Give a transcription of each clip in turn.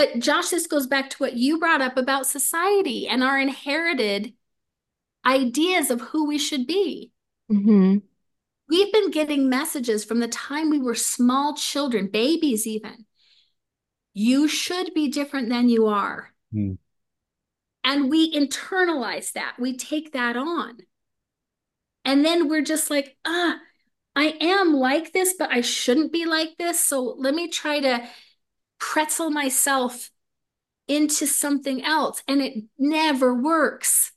But Josh, this goes back to what you brought up about society and our inherited ideas of who we should be. Hmm. We've been getting messages from the time we were small children, babies even. You should be different than you are. Mm. And we internalize that. We take that on. And then we're just like, I am like this, but I shouldn't be like this. So let me try to pretzel myself into something else. And it never works.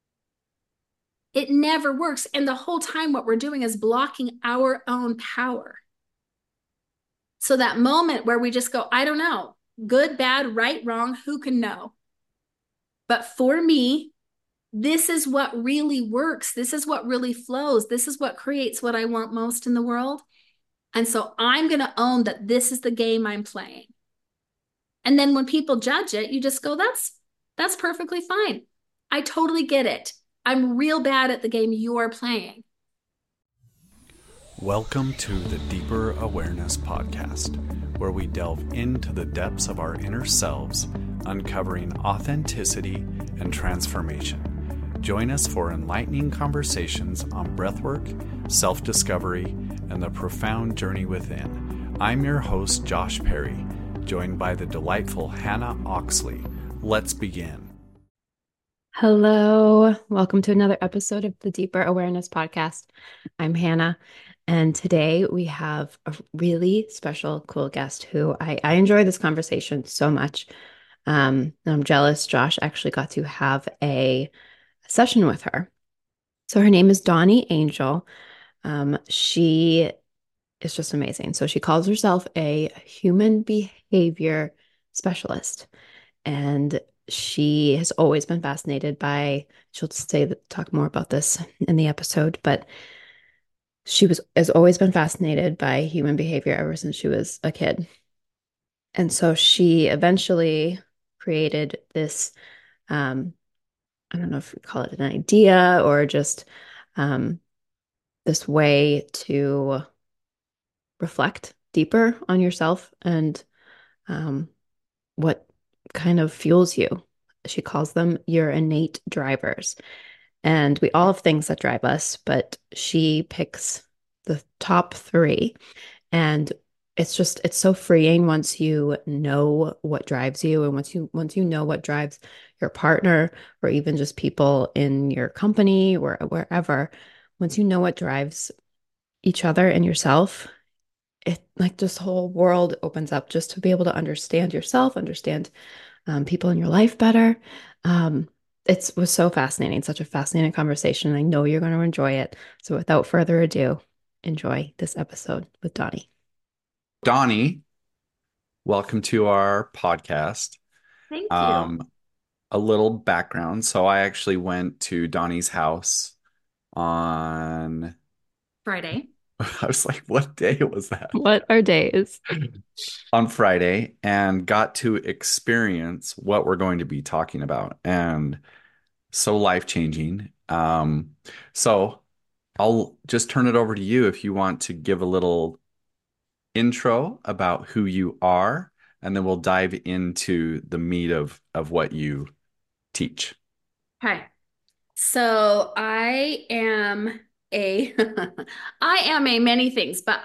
It never works. And the whole time, what we're doing is blocking our own power. So that moment where we just go, I don't know, good, bad, right, wrong, who can know? But for me, this is what really works. This is what really flows. This is what creates what I want most in the world. And so I'm going to own that this is the game I'm playing. And then when people judge it, you just go, that's perfectly fine. I totally get it. I'm real bad at the game you're playing. Welcome to the Deeper Awareness Podcast, where we delve into the depths of our inner selves, uncovering authenticity and transformation. Join us for enlightening conversations on breathwork, self-discovery, and the profound journey within. I'm your host, Josh Perry, joined by the delightful Hannah Oxley. Let's begin. Hello, welcome to another episode of the Deeper Awareness Podcast. I'm Hannah, and today we have a really special, cool guest who I enjoy this conversation so much. And I'm jealous Josh actually got to have a session with her. So her name is Donnie Angel. She is just amazing. So she calls herself a human behavior specialist. And she has always been fascinated by, she'll say that, talk more about this in the episode, but has always been fascinated by human behavior ever since she was a kid. And so she eventually created this, um, I don't know if we call it an idea or just um, this way to reflect deeper on yourself and um, what kind of fuels you. She calls them your innate drivers. And we all have things that drive us, but she picks the top three. And it's so freeing once you know what drives you and once you know what drives your partner or even just people in your company or wherever, once you know what drives each other and yourself, it like this whole world opens up just to be able to understand yourself, understand people in your life better. Um, it was so fascinating, such a fascinating conversation. I know you're going to enjoy it. So without further ado, enjoy this episode with Donnie. Donnie, welcome to our podcast. Thank you. Um, a little background. So I actually went to Donnie's house on, Friday. I was like, what day was that? What are days? On Friday, and got to experience what we're going to be talking about. And so life-changing. So I'll just turn it over to you if you want to give a little intro about who you are, and then we'll dive into the meat of what you teach. Okay. So I am a I am a many things, but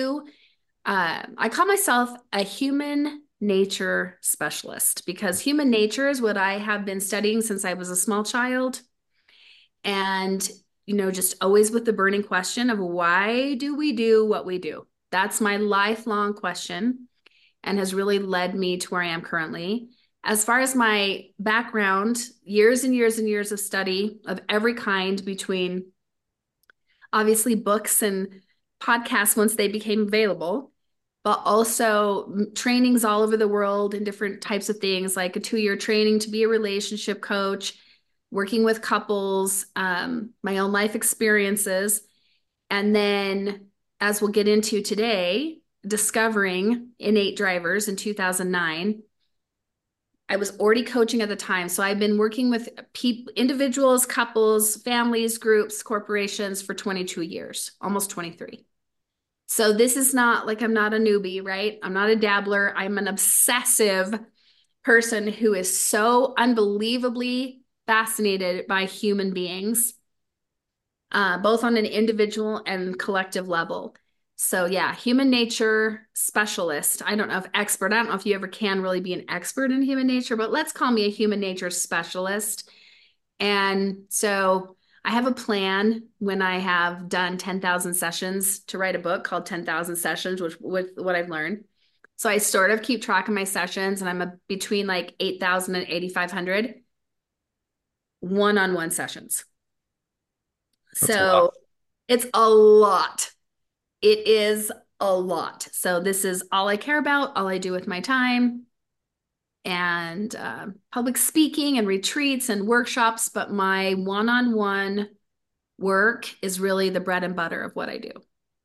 I call myself a human nature specialist because human nature is what I have been studying since I was a small child. And, just always with the burning question of why do we do what we do? That's my lifelong question and has really led me to where I am currently. As far as my background, years and years and years of study of every kind between obviously books and podcasts once they became available, but also trainings all over the world in different types of things, like a 2-year training to be a relationship coach, working with couples, my own life experiences. And then, as we'll get into today, discovering innate drivers in 2009. I was already coaching at the time. So I've been working with people, individuals, couples, families, groups, corporations for 22 years, almost 23. So this is not like I'm not a newbie, right? I'm not a dabbler. I'm an obsessive person who is so unbelievably fascinated by human beings, both on an individual and collective level. So yeah, human nature specialist. I don't know if expert, I don't know if you ever can really be an expert in human nature, but let's call me a human nature specialist. And so I have a plan when I have done 10,000 sessions to write a book called 10,000 Sessions, which with what I've learned. So I sort of keep track of my sessions, and between like 8,000 and 8,500 one-on-one sessions. That's a lot. So it's a lot. It is a lot. So this is all I care about, all I do with my time, and public speaking and retreats and workshops. But my one-on-one work is really the bread and butter of what I do.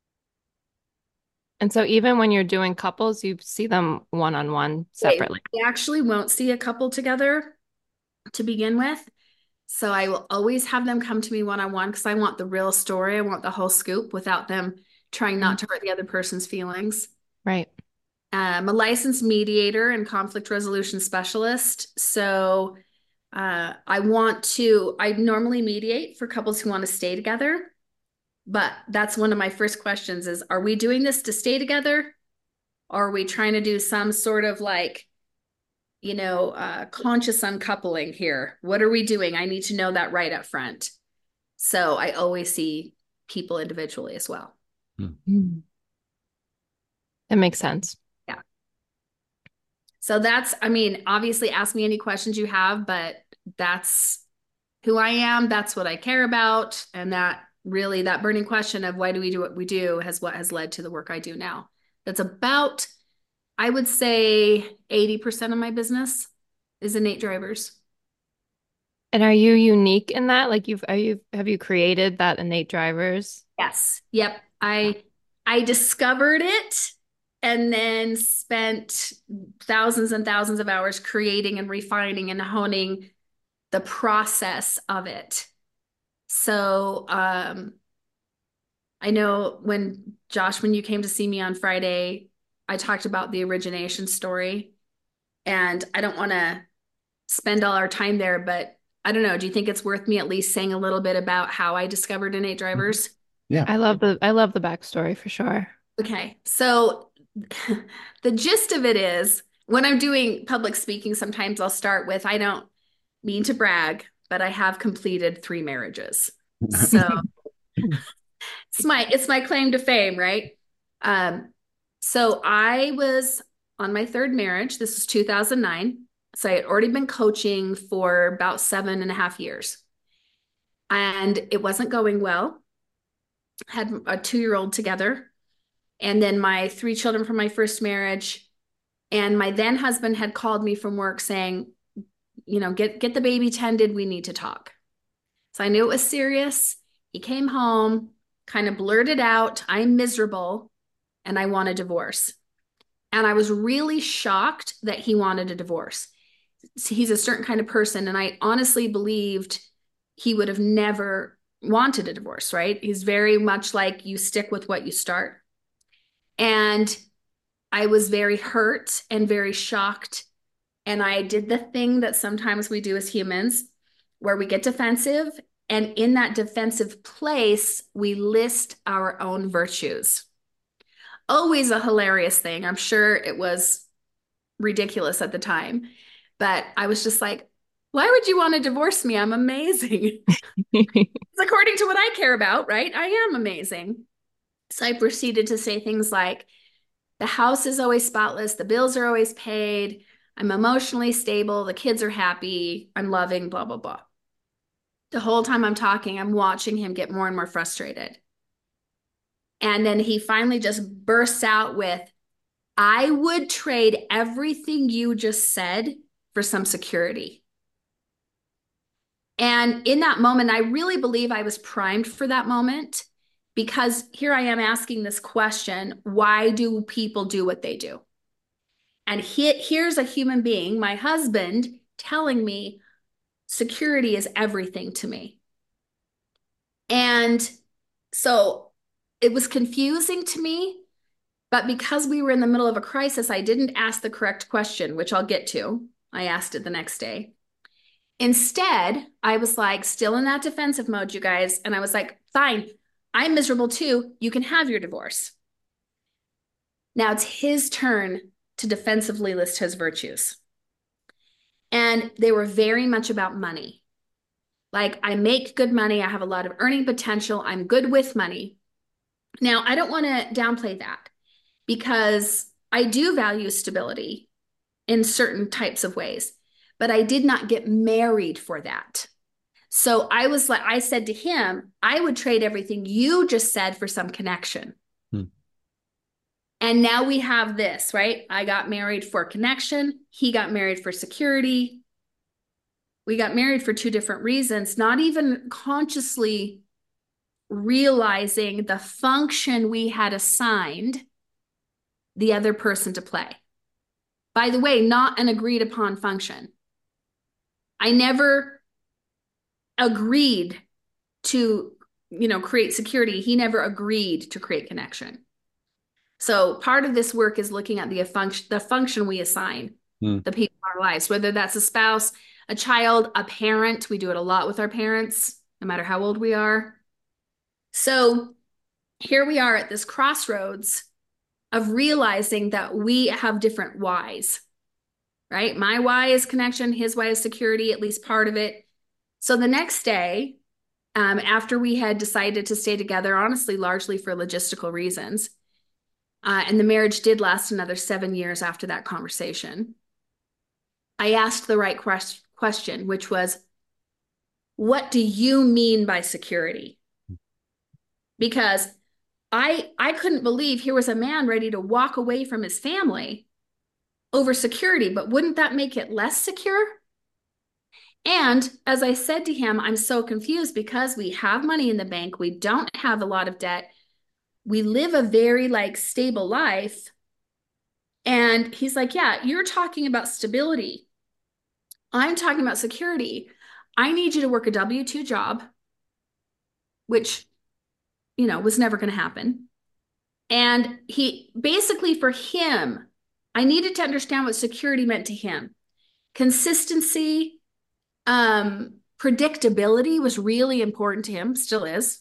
And so even when you're doing couples, you see them one-on-one separately. We actually won't see a couple together to begin with. So I will always have them come to me one-on-one because I want the real story. I want the whole scoop without them trying not to hurt the other person's feelings. Right. I'm a licensed mediator and conflict resolution specialist. So I normally mediate for couples who want to stay together. But that's one of my first questions is, are we doing this to stay together? Or are we trying to do some sort of like, conscious uncoupling here? What are we doing? I need to know that right up front. So I always see people individually as well. Mm. That makes sense. Yeah. So obviously ask me any questions you have, but that's who I am. That's what I care about. And that burning question of why do we do what we do what has led to the work I do now. That's about, I would say 80% of my business is innate drivers. And are you unique in that? Like have you created that innate drivers? Yes. Yep. I discovered it and then spent thousands and thousands of hours creating and refining and honing the process of it. So I know when you came to see me on Friday, I talked about the origination story, and I don't want to spend all our time there, but I don't know. Do you think it's worth me at least saying a little bit about how I discovered innate drivers? Yeah. I love the backstory for sure. Okay. So the gist of it is when I'm doing public speaking, sometimes I'll start with, I don't mean to brag, but I have completed 3 marriages. So it's my claim to fame, right? So I was on my 3rd marriage. This was 2009. So I had already been coaching for about 7.5 years. And it wasn't going well. Had a 2-year-old together. And then my 3 children from my first marriage. And my then husband had called me from work saying, get the baby tended. We need to talk. So I knew it was serious. He came home, kind of blurted out, I'm miserable and I want a divorce. And I was really shocked that he wanted a divorce. He's a certain kind of person, and I honestly believed he would have never wanted a divorce, right? He's very much like, you stick with what you start. And I was very hurt and very shocked. And I did the thing that sometimes we do as humans, where we get defensive. And in that defensive place, we list our own virtues. Always a hilarious thing. I'm sure it was ridiculous at the time. But I was just like, why would you want to divorce me? I'm amazing. It's according to what I care about, right? I am amazing. So I proceeded to say things like, the house is always spotless. The bills are always paid. I'm emotionally stable. The kids are happy. I'm loving, blah, blah, blah. The whole time I'm talking, I'm watching him get more and more frustrated. And then he finally just bursts out with, I would trade everything you just said for some security. And in that moment, I really believe I was primed for that moment, because here I am asking this question, why do people do what they do? And here's a human being, my husband, telling me security is everything to me. And so it was confusing to me, but because we were in the middle of a crisis, I didn't ask the correct question, which I'll get to. I asked it the next day. Instead, I was like, still in that defensive mode, you guys. And I was like, fine, I'm miserable too. You can have your divorce. Now it's his turn to defensively list his virtues. And they were very much about money. Like, I make good money. I have a lot of earning potential. I'm good with money. Now, I don't want to downplay that because I do value stability in certain types of ways, but I did not get married for that. So I said to him, I would trade everything you just said for some connection. Hmm. And now we have this, right? I got married for connection. He got married for security. We got married for two different reasons, not even consciously realizing the function we had assigned the other person to play. By the way, not an agreed upon function. I never agreed to, create security. He never agreed to create connection. So part of this work is looking at the function we assign the people in our lives, whether that's a spouse, a child, a parent. We do it a lot with our parents, no matter how old we are. So here we are at this crossroads of realizing that we have different whys, right? My why is connection, his why is security, at least part of it. So the next day, after we had decided to stay together, honestly, largely for logistical reasons, and the marriage did last another 7 years after that conversation, I asked the right question, which was, what do you mean by security? Because I couldn't believe here was a man ready to walk away from his family over security, but wouldn't that make it less secure? And as I said to him, I'm so confused because we have money in the bank. We don't have a lot of debt. We live a very stable life. And he's like, yeah, you're talking about stability. I'm talking about security. I need you to work a W-2 job, which, was never going to happen. And he basically, for him, I needed to understand what security meant to him. Consistency, predictability was really important to him, still is.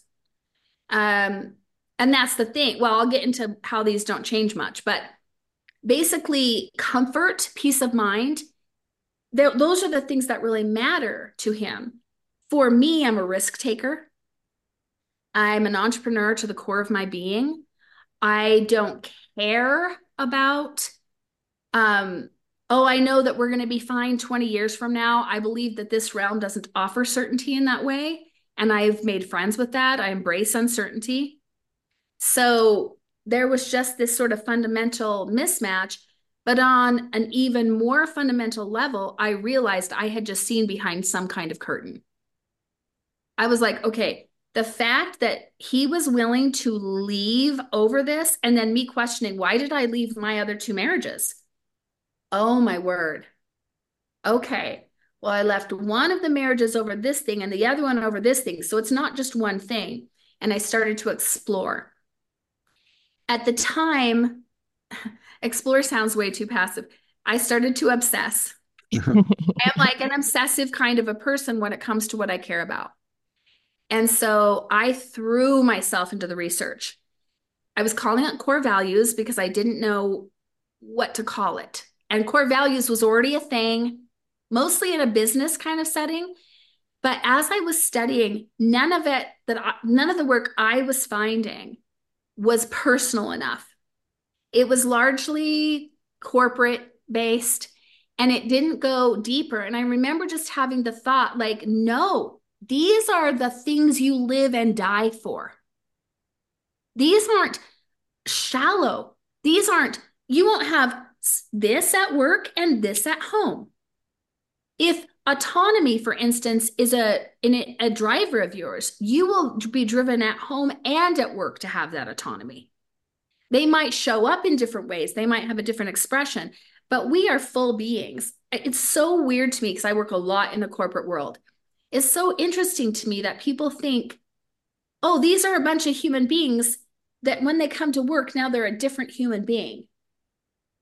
And that's the thing. Well, I'll get into how these don't change much, but basically comfort, peace of mind, those are the things that really matter to him. For me, I'm a risk taker. I'm an entrepreneur to the core of my being. I don't care about, I know that we're going to be fine 20 years from now. I believe that this realm doesn't offer certainty in that way. And I've made friends with that. I embrace uncertainty. So there was just this sort of fundamental mismatch. But on an even more fundamental level, I realized I had just seen behind some kind of curtain. I was like, okay, the fact that he was willing to leave over this, and then me questioning, why did I leave my other two marriages? Oh, my word. Okay. Well, I left one of the marriages over this thing and the other one over this thing. So it's not just one thing. And I started to explore. At the time, explore sounds way too passive. I started to obsess. I'm like an obsessive kind of a person when it comes to what I care about. And so I threw myself into the research. I was calling it core values because I didn't know what to call it. And core values was already a thing, mostly in a business kind of setting. But as I was studying, none of the work I was finding was personal enough. It was largely corporate based and it didn't go deeper. And I remember just having the thought no, these are the things you live and die for. These aren't shallow. You won't have this at work and this at home. If autonomy, for instance, is a driver of yours, you will be driven at home and at work to have that autonomy. They might show up in different ways. They might have a different expression, but we are full beings. It's so weird to me because I work a lot in the corporate world. It's so interesting to me that people think, oh, these are a bunch of human beings that when they come to work, now they're a different human being.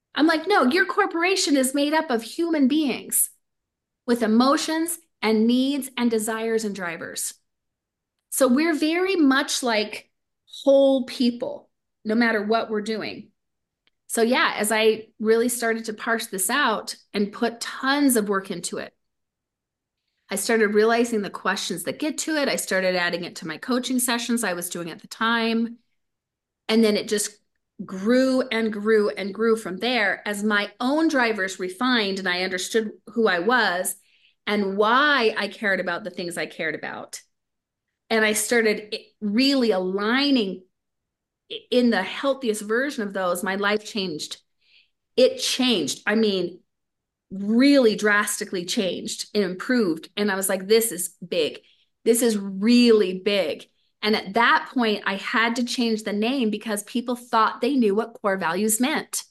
I'm like, no, your corporation is made up of human beings with emotions and needs and desires and drivers. So we're very much like whole people, no matter what we're doing. So, yeah, as I really started to parse this out and put tons of work into it, I started realizing the questions that get to it. I started adding it to my coaching sessions I was doing at the time. And then it just grew and grew and grew from there as my own drivers refined and I understood who I was and why I cared about the things I cared about. And I started really aligning in the healthiest version of those. My life changed. It changed. I mean, really drastically changed and improved. And I was like, this is big. This is really big. And at that point, I had to change the name because people thought they knew what core values meant.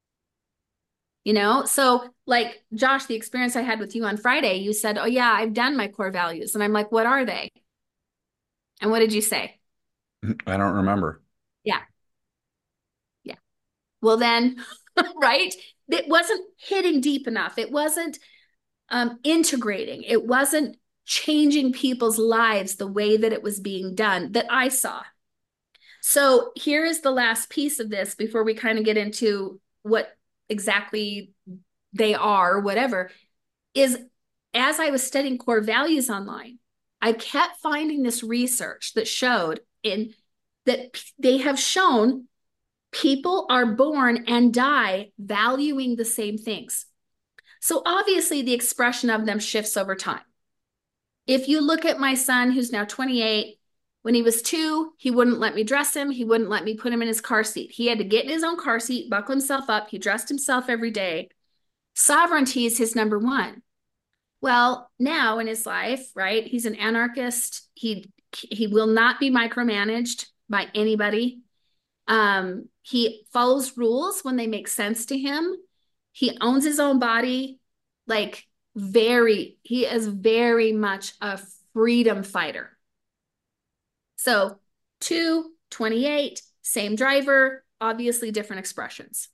So like Josh, the experience I had with you on Friday, you said, oh, yeah, I've done my core values. And I'm like, what are they? And what did you say? I don't remember. Yeah. Yeah. Well, then, right? It wasn't hitting deep enough. It wasn't integrating. It wasn't changing people's lives the way that it was being done that I saw. So here is the last piece of this before we kind of get into what exactly they are, whatever, is as I was studying core values online, I kept finding this research that showed in that they have shown people are born and die valuing the same things. So obviously the expression of them shifts over time. If you look at my son, who's now 28, when he was 2, he wouldn't let me dress him. He wouldn't let me put him in his car seat. He had to get in his own car seat, buckle himself up. He dressed himself every day. Sovereignty is his number one. Well, now in his life, right? He's an anarchist. He will not be micromanaged by anybody. He follows rules when they make sense to him. He owns his own body. Like he is very much a freedom fighter. So 2, 28, same driver, obviously different expressions.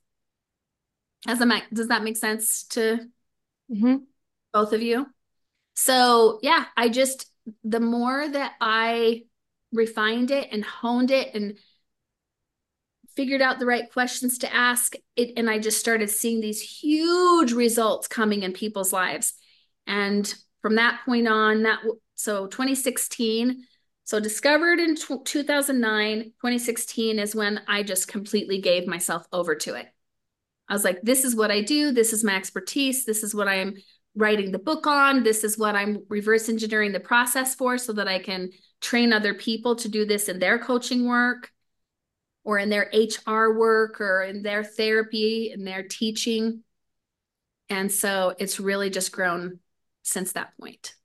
Does that make sense to both of you? So yeah, the more that I refined it and honed it and figured out the right questions to ask it, and I just started seeing these huge results coming in people's lives. And from that point on, so 2016, so discovered in 2009, 2016 is when I just completely gave myself over to it. I was like, this is what I do. This is my expertise. This is what I'm writing the book on. This is what I'm reverse engineering the process for so that I can train other people to do this in their coaching work or in their HR work or in their therapy and their teaching. And so it's really just grown since that point.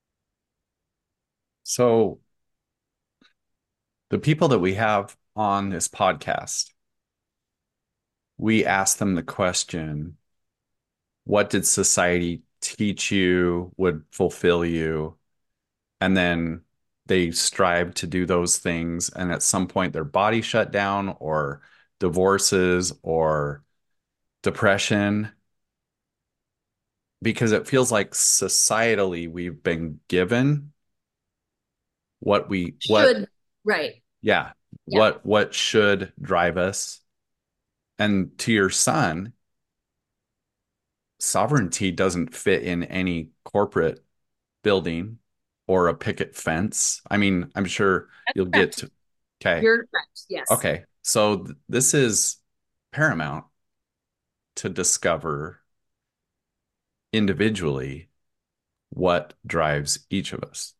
So the people that we have on this podcast, we ask them the question, what did society teach you would fulfill you? And then they strive to do those things. And at some point, their body shut down or divorces or depression, because it feels like societally we've been given Should, right. yeah, Yeah. what should drive us. And to your son, sovereignty doesn't fit in any corporate building or a picket fence. I mean, I'm sure you'll get Correct. to, okay. You're correct. Yes. Okay. So this is paramount to discover individually what drives each of us.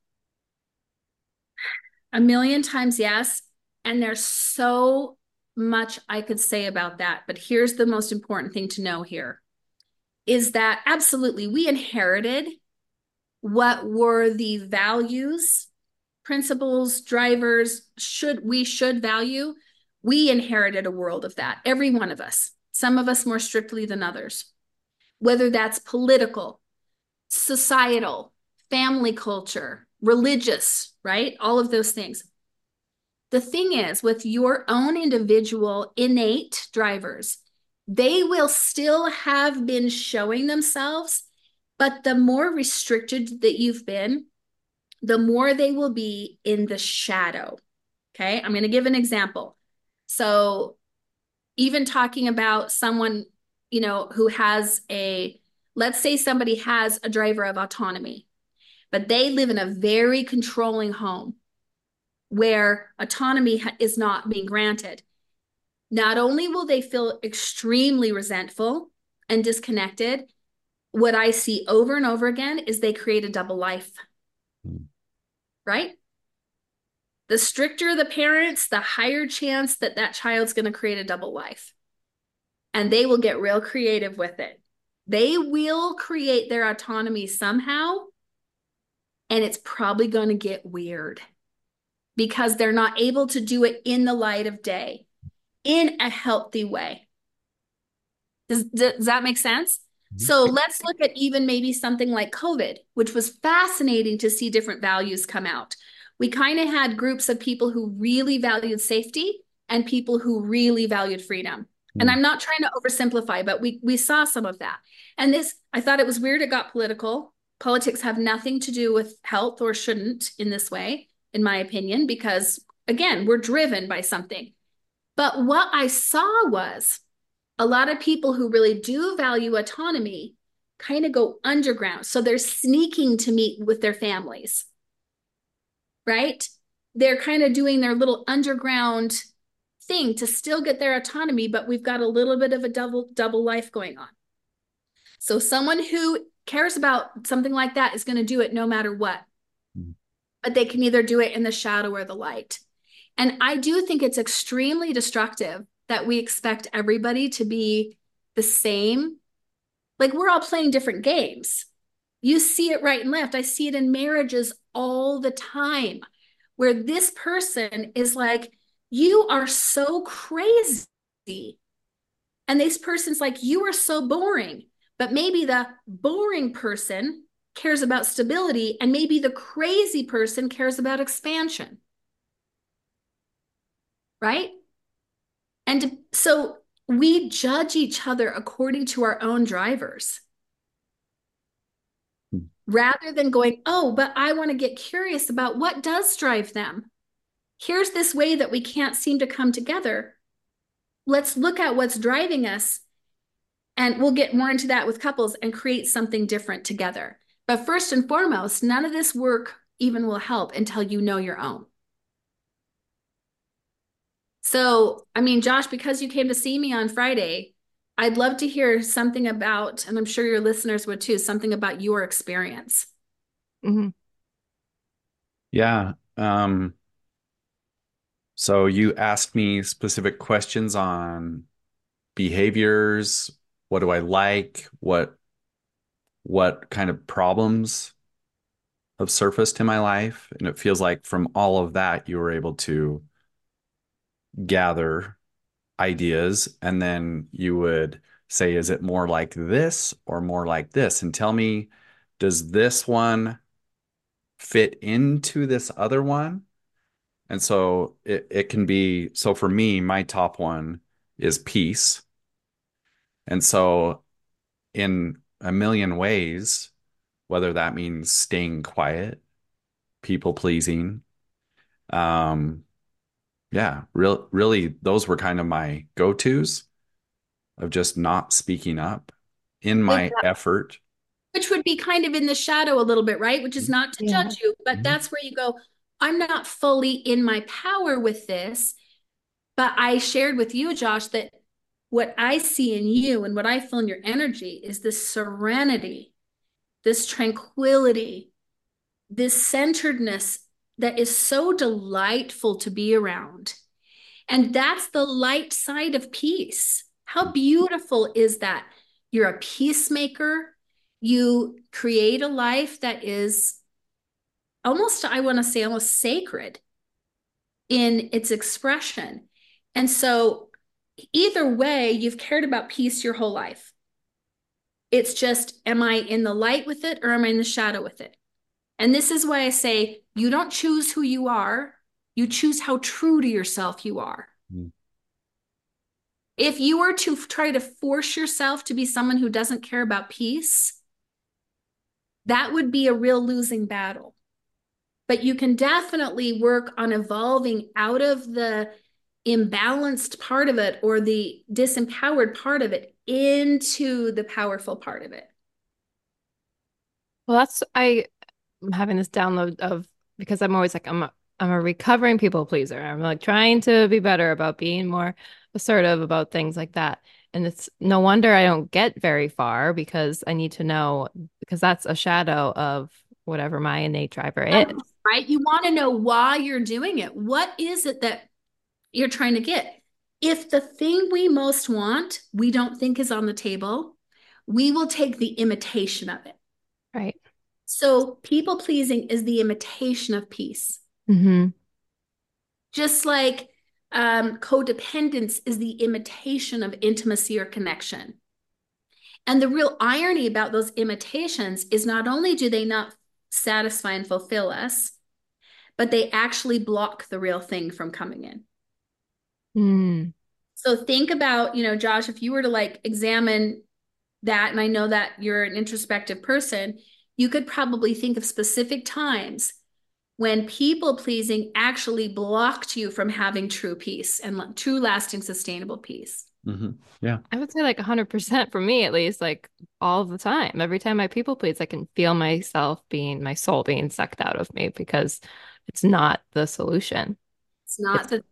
A million times yes. And there's so much I could say about that. But here's the most important thing to know here is that absolutely we inherited what were the values, principles, drivers we should value. We inherited a world of that, every one of us, some of us more strictly than others, whether that's political, societal, family culture, religious, right? All of those things. The thing is, with your own individual innate drivers, They will still have been showing themselves, but the more restricted that you've been, the more they will be in the shadow. Okay. I'm going to give an example. So, even talking about someone, who has let's say somebody has a driver of autonomy, but they live in a very controlling home where autonomy is not being granted. Not only will they feel extremely resentful and disconnected, what I see over and over again is they create a double life, right? The stricter the parents, the higher chance that that child's going to create a double life. And they will get real creative with it. They will create their autonomy somehow, and it's probably going to get weird because they're not able to do it in the light of day in a healthy way. Does that make sense? So let's look at even maybe something like COVID, which was fascinating to see different values come out. We kind of had groups of people who really valued safety and people who really valued freedom. And I'm not trying to oversimplify, but we saw some of that. And this, I thought it was weird it got political. Politics have nothing to do with health or shouldn't in this way, in my opinion, because again, we're driven by something. But what I saw was a lot of people who really do value autonomy kind of go underground. So they're sneaking to meet with their families, right? They're kind of doing their little underground thing to still get their autonomy, but we've got a little bit of a double life going on. So someone who cares about something like that is going to do it no matter what. But they can either do it in the shadow or the light. And I do think it's extremely destructive that we expect everybody to be the same. Like we're all playing different games. You see it right and left. I see it in marriages all the time where this person is like, you are so crazy. And this person's like, you are so boring. But maybe the boring person cares about stability, and maybe the crazy person cares about expansion. Right? And so we judge each other according to our own drivers rather than going, oh, but I want to get curious about what does drive them. Here's this way that we can't seem to come together. Let's look at what's driving us. And we'll get more into that with couples and create something different together. But first and foremost, none of this work even will help until you know your own. So, I mean, Josh, because you came to see me on Friday, I'd love to hear something about, and I'm sure your listeners would too, something about your experience. Mm-hmm. Yeah. So you asked me specific questions on behaviors. What do I like? What kind of problems have surfaced in my life? And it feels like from all of that, you were able to gather ideas, and then you would say, is it more like this or more like this? And tell me, does this one fit into this other one? And so it can be, so for me, my top one is peace. And so in a million ways, whether that means staying quiet, people pleasing, um, yeah, really, those were kind of my go-tos of just not speaking up in my effort. Which would be kind of in the shadow a little bit, right? Which is not to Yeah. judge you, but Mhm. that's where you go, I'm not fully in my power with this. But I shared with you, Josh, that what I see in you and what I feel in your energy is this serenity, this tranquility, this centeredness that is so delightful to be around. And that's the light side of peace. How beautiful is that? You're a peacemaker. You create a life that is almost, I want to say, almost sacred in its expression. And so, either way, you've cared about peace your whole life. It's just, am I in the light with it or am I in the shadow with it? And this is why I say you don't choose who you are, you choose how true to yourself you are. Mm. If you were to try to force yourself to be someone who doesn't care about peace, that would be a real losing battle. But you can definitely work on evolving out of the imbalanced part of it or the disempowered part of it into the powerful part of it. Well, I'm having this download of because I'm always like I'm a recovering people pleaser. I'm like trying to be better about being more assertive about things like that. And it's no wonder I don't get very far because I need to know because that's a shadow of whatever my innate driver is. Right? You want to know why you're doing it. What is it that you're trying to get? If the thing we most want, we don't think is on the table, we will take the imitation of it. Right. So people pleasing is the imitation of peace. Hmm. Just like codependence is the imitation of intimacy or connection. And the real irony about those imitations is not only do they not satisfy and fulfill us, but they actually block the real thing from coming in. Mm. So think about, Josh, if you were to like examine that, and I know that you're an introspective person, you could probably think of specific times when people pleasing actually blocked you from having true peace and true, lasting, sustainable peace. Yeah. I would say like 100% for me at least, like all the time. Every time I people please, I can feel my soul being sucked out of me because it's not the solution. It's not It's the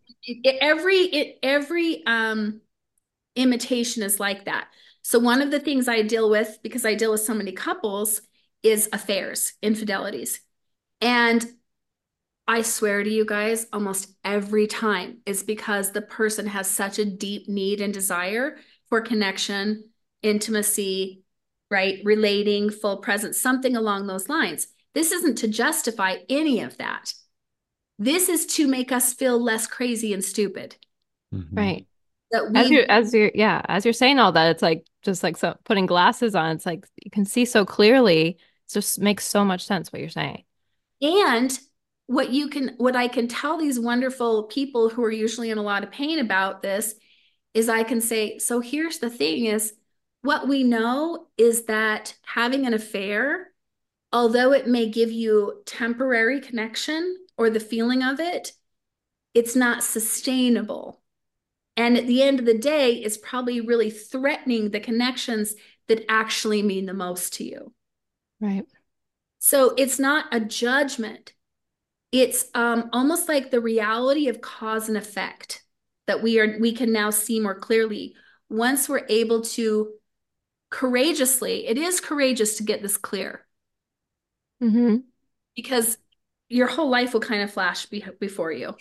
every imitation is like that. So one of the things I deal with, because I deal with so many couples, is affairs, infidelities. And I swear to you guys, almost every time is because the person has such a deep need and desire for connection, intimacy, right? Relating, full presence, something along those lines. This isn't to justify any of that. This is to make us feel less crazy and stupid. Hmm. right. That we As you're saying all that, it's like just like so putting glasses on, it's like you can see so clearly. It just makes so much sense what you're saying. And what I can tell these wonderful people who are usually in a lot of pain about this is I can say, so here's the thing is what we know is that having an affair, although it may give you temporary connection or the feeling of it, it's not sustainable. And at the end of the day, it's probably really threatening the connections that actually mean the most to you. Right. So it's not a judgment. It's almost like the reality of cause and effect that we can now see more clearly once we're able to courageously. It is courageous to get this clear Hmm. because your whole life will kind of flash before you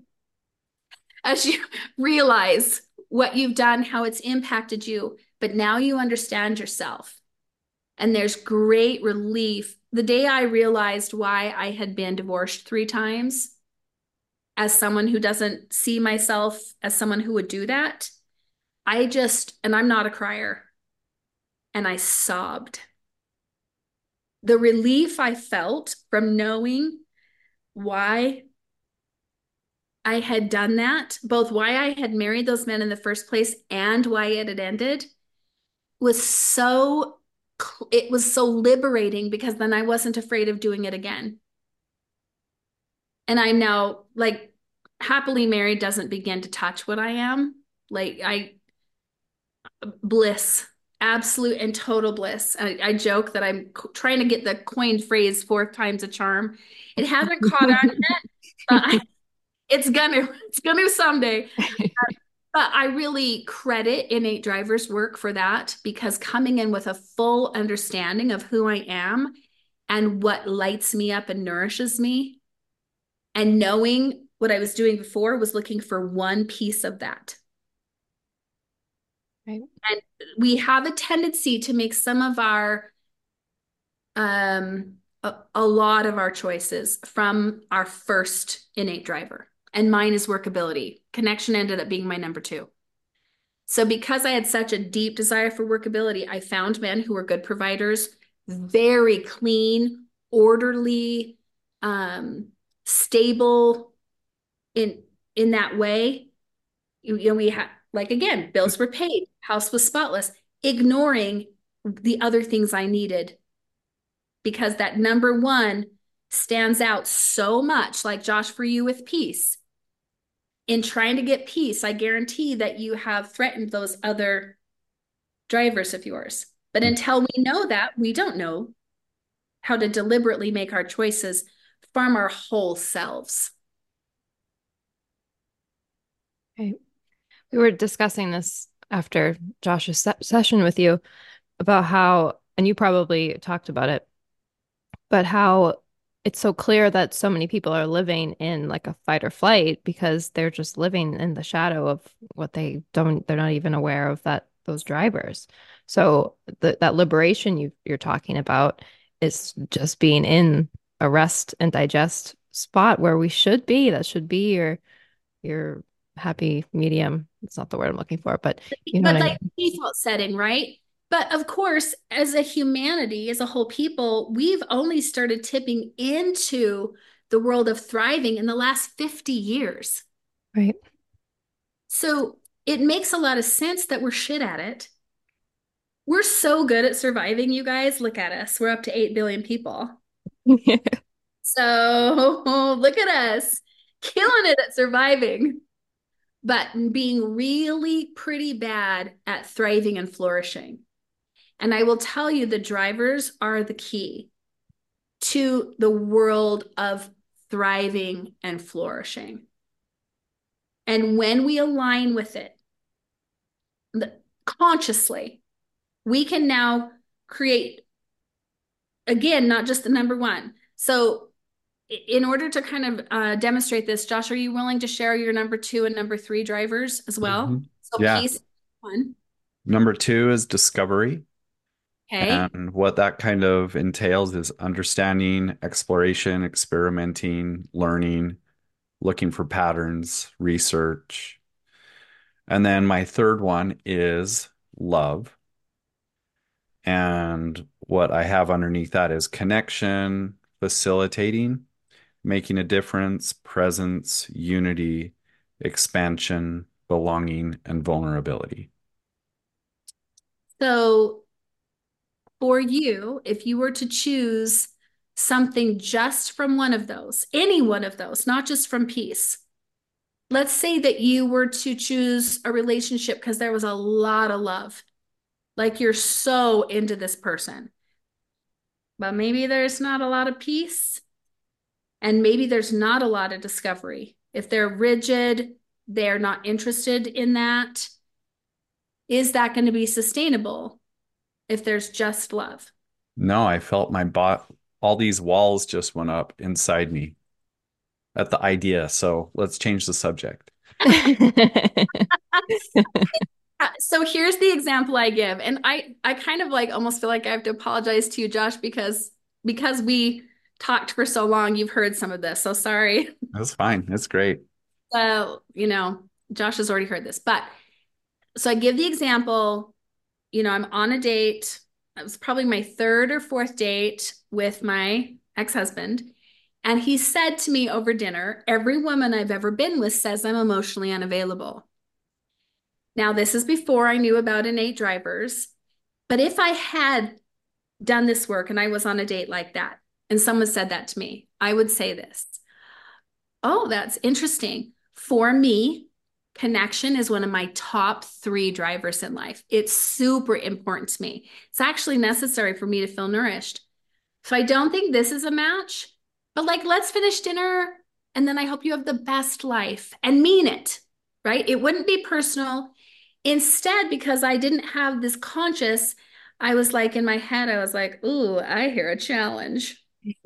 as you realize what you've done, how it's impacted you, but now you understand yourself. And there's great relief. The day I realized why I had been divorced 3 times, as someone who doesn't see myself as someone who would do that, and I'm not a crier, and I sobbed. The relief I felt from knowing why I had done that, both why I had married those men in the first place and why it had ended, was it was so liberating because then I wasn't afraid of doing it again. And I'm now like happily married doesn't begin to touch what I am. Like I bliss, absolute and total bliss. I joke that I'm trying to get the coined phrase fourth time's a charm. It hasn't caught on yet, but it's gonna someday. But I really credit innate driver's work for that because coming in with a full understanding of who I am and what lights me up and nourishes me, and knowing what I was doing before was looking for one piece of that. Right. And we have a tendency to make some of our a lot of our choices from our first innate driver. And mine is workability. Connection ended up being my number 2. So because I had such a deep desire for workability, I found men who were good providers, very clean, orderly, stable in that way. We had Like again, bills were paid, house was spotless, ignoring the other things I needed because that number one stands out so much, like Josh, for you with peace. In trying to get peace, I guarantee that you have threatened those other drivers of yours. But until we know that, we don't know how to deliberately make our choices from our whole selves. Okay. We were discussing this after Josh's session with you about how, and you probably talked about it, but how it's so clear that so many people are living in like a fight or flight because they're just living in the shadow of what they're not even aware of that those drivers. So that liberation you're talking about is just being in a rest and digest spot where we should be. That should be your happy medium. It's not the word I'm looking for, but you know what But I like mean? default setting, right? But of course, as a humanity, as a whole people, we've only started tipping into the world of thriving in the last 50 years. Right. So it makes a lot of sense that we're shit at it. We're so good at surviving, you guys. Look at us. We're up to 8 billion people. So look at us killing it at surviving, but being really pretty bad at thriving and flourishing. And I will tell you, the drivers are the key to the world of thriving and flourishing. And when we align with it consciously, we can now create, again, not just the number one. So, in order to kind of demonstrate this, Josh, are you willing to share your number two and number three drivers as well? Mhm. So, Yeah. peace, one. Number two is discovery. Okay. And what that kind of entails is understanding, exploration, experimenting, learning, looking for patterns, research. And then my third one is love. And what I have underneath that is connection, facilitating, making a difference, presence, unity, expansion, belonging, and vulnerability. So, for you, if you were to choose something just from one of those, any one of those, not just from peace, let's say that you were to choose a relationship because there was a lot of love, like you're so into this person, but maybe there's not a lot of peace and maybe there's not a lot of discovery. If they're rigid, they're not interested in that. Is that going to be sustainable if there's just love? No, I felt my all these walls just went up inside me at the idea. So let's change the subject. So here's the example I give. And I kind of like almost feel like I have to apologize to you, Josh, because we talked for so long, you've heard some of this. So sorry. That's fine. That's great. So, Josh has already heard this. But so I give the example, I'm on a date. It was probably my third or fourth date with my ex-husband. And he said to me over dinner, every woman I've ever been with says I'm emotionally unavailable. Now, this is before I knew about innate drivers. But if I had done this work and I was on a date like that, and someone said that to me, I would say this. Oh, that's interesting. For me, connection is one of my top three drivers in life. It's super important to me. It's actually necessary for me to feel nourished. So I don't think this is a match, but like, let's finish dinner and then I hope you have the best life and mean it, right? It wouldn't be personal. Instead, because I didn't have this conscious, I was like in my head, I was like, ooh, I hear a challenge.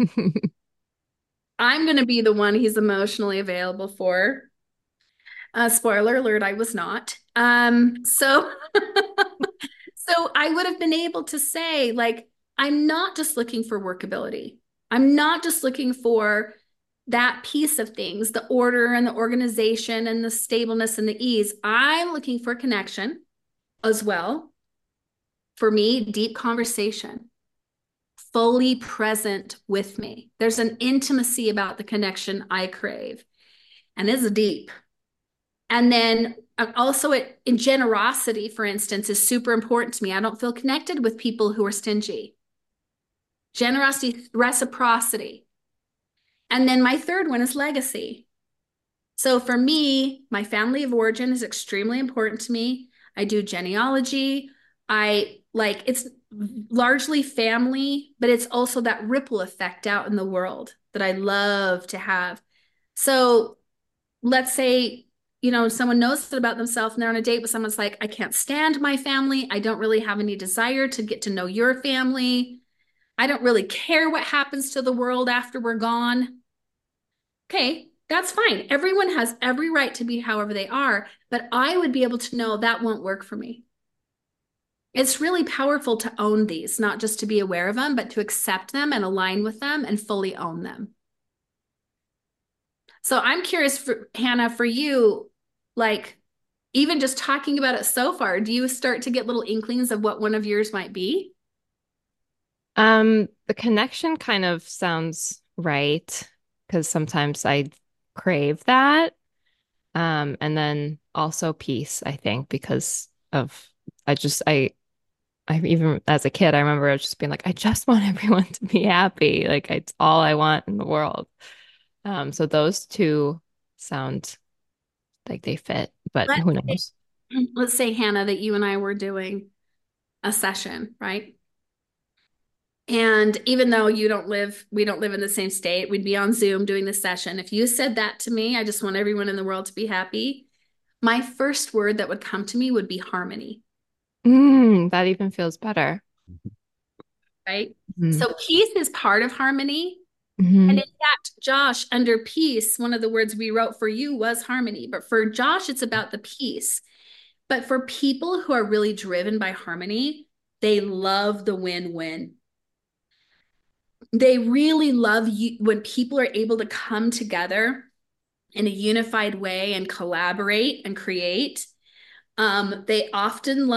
I'm going to be the one he's emotionally available for. Spoiler alert, I was not. So so I would have been able to say, like, I'm not just looking for workability. I'm not just looking for that piece of things, the order and the organization and the stableness and the ease. I'm looking for connection as well. For me, deep conversation, fully present with me. There's an intimacy about the connection I crave, and it's deep. And then Also, in generosity, for instance, is super important to me. I don't feel connected with people who are stingy. Generosity, reciprocity. And then my third one is legacy. So for me, my family of origin is extremely important to me. I do genealogy. I like it's largely family, but it's also that ripple effect out in the world that I love to have. So let's say, someone knows about themselves and they're on a date with someone's like, I can't stand my family. I don't really have any desire to get to know your family. I don't really care what happens to the world after we're gone. Okay, that's fine. Everyone has every right to be however they are, but I would be able to know that won't work for me. It's really powerful to own these, not just to be aware of them, but to accept them and align with them and fully own them. So I'm curious for Hannah, for you, like even just talking about it so far, do you start to get little inklings of what one of yours might be? The connection kind of sounds right because sometimes I crave that. And then also peace, I think, because of I even as a kid, I remember just being like, I just want everyone to be happy. Like it's all I want in the world. So those two sound like they fit, but Let's who say, knows? let's say, Hannah, that you and I were doing a session, right? And even though we don't live in the same state, we'd be on Zoom doing the session. If you said that to me, I just want everyone in the world to be happy. My first word that would come to me would be harmony, That even feels better. right? Mm-hmm. So peace is part of harmony. And Mm-hmm. in fact, Josh, under peace, one of the words we wrote for you was harmony. But for Josh, it's about the peace. But for people who are really driven by harmony, they love the win-win. They really love you when people are able to come together in a unified way and collaborate and create. They often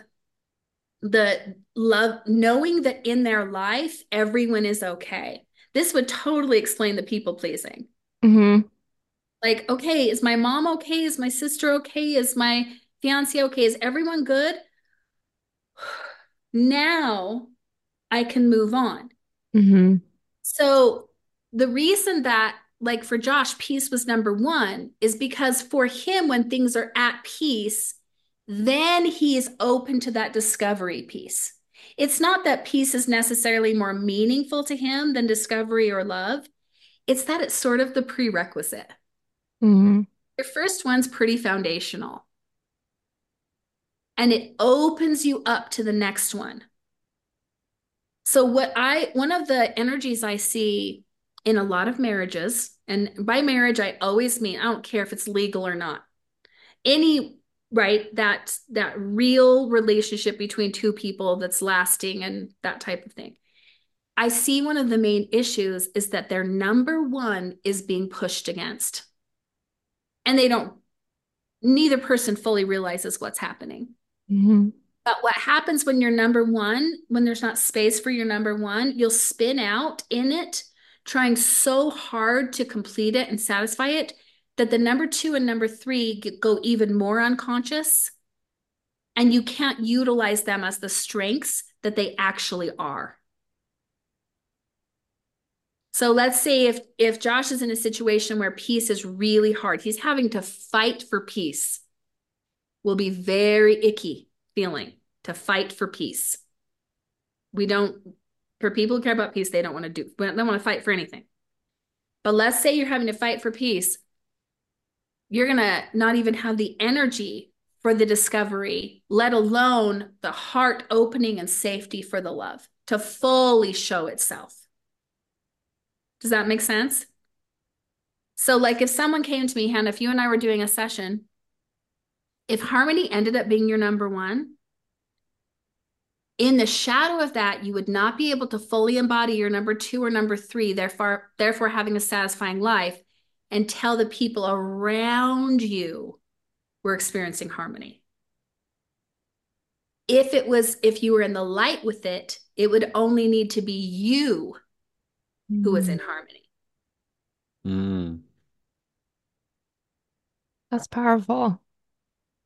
love knowing that in their life everyone is okay. This would totally explain the people pleasing. Mm-hmm. Like, okay, is my mom okay? Is my sister okay? Is my fiance okay? Is everyone good? Now I can move on. Mm-hmm. So the reason that, like for Josh, peace was number one is because for him, when things are at peace, then he is open to that discovery piece. It's not that peace is necessarily more meaningful to him than discovery or love. It's that it's sort of the prerequisite. Mm-hmm. Your first one's pretty foundational and it opens you up to the next one. So one of the energies I see in a lot of marriages, and by marriage I always mean I don't care if it's legal or not. Any right that real relationship between two people that's lasting and that type of thing. I see one of the main issues is that their number one is being pushed against. And neither person fully realizes what's happening. Mm-hmm. But what happens when you're number one, when there's not space for your number one, you'll spin out in it, trying so hard to complete it and satisfy it that the number two and number three go even more unconscious. And you can't utilize them as the strengths that they actually are. So let's say if Josh is in a situation where peace is really hard, he's having to fight for peace, will be very icky feeling to fight for peace. We don't, for people who care about peace, they don't want to they don't want to fight for anything. But let's say you're having to fight for peace, you're going to not even have the energy for the discovery, let alone the heart opening and safety for the love to fully show itself. Does that make sense? So, like if someone came to me, Hannah, if you and I were doing a session, if harmony ended up being your number one, in the shadow of that, you would not be able to fully embody your number two or number three, therefore having a satisfying life until the people around you were experiencing harmony. If you were in the light with it, it would only need to be you who was Mm-hmm. in harmony. Mm. That's powerful.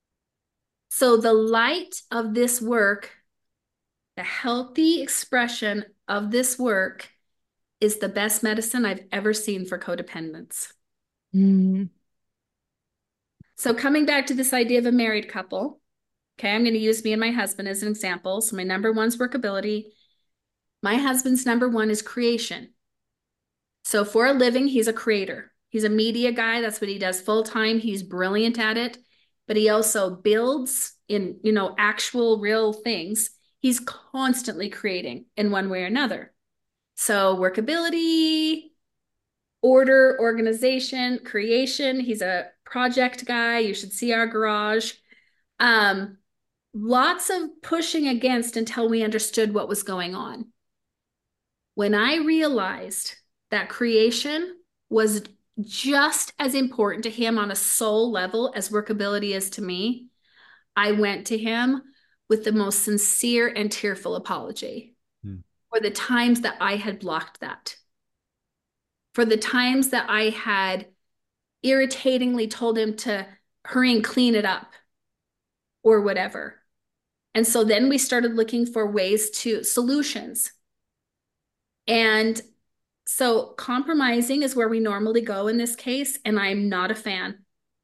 So the light of this work, the healthy expression of this work is the best medicine I've ever seen for codependence. Mm. So coming back to this idea of a married couple, okay, I'm going to use me and my husband as an example. So my number one's workability. My husband's number one is creation. So for a living, he's a creator. He's a media guy. That's what he does full time. He's brilliant at it, but he also builds in, actual real things. He's constantly creating in one way or another. So workability, order, organization, creation. He's a project guy. You should see our garage. Um, Lots of pushing against until we understood what was going on. When I realized that creation was just as important to him on a soul level as workability is to me, I went to him with the most sincere and tearful apology for the times that I had blocked that, for the times that I had irritatingly told him to hurry and clean it up or whatever. And so then we started looking for ways to solutions. And so compromising is where we normally go in this case, and I'm not a fan.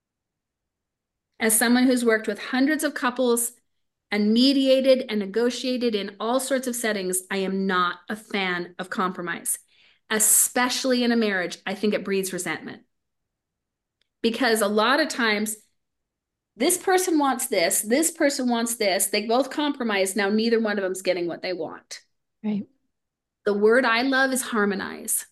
As someone who's worked with hundreds of couples and mediated and negotiated in all sorts of settings, I am not a fan of compromise, especially in a marriage. I think it breeds resentment. Because a lot of times, this person wants this person wants this, they both compromise. Now, neither one of them's getting what they want. Right. The word I love is harmonize.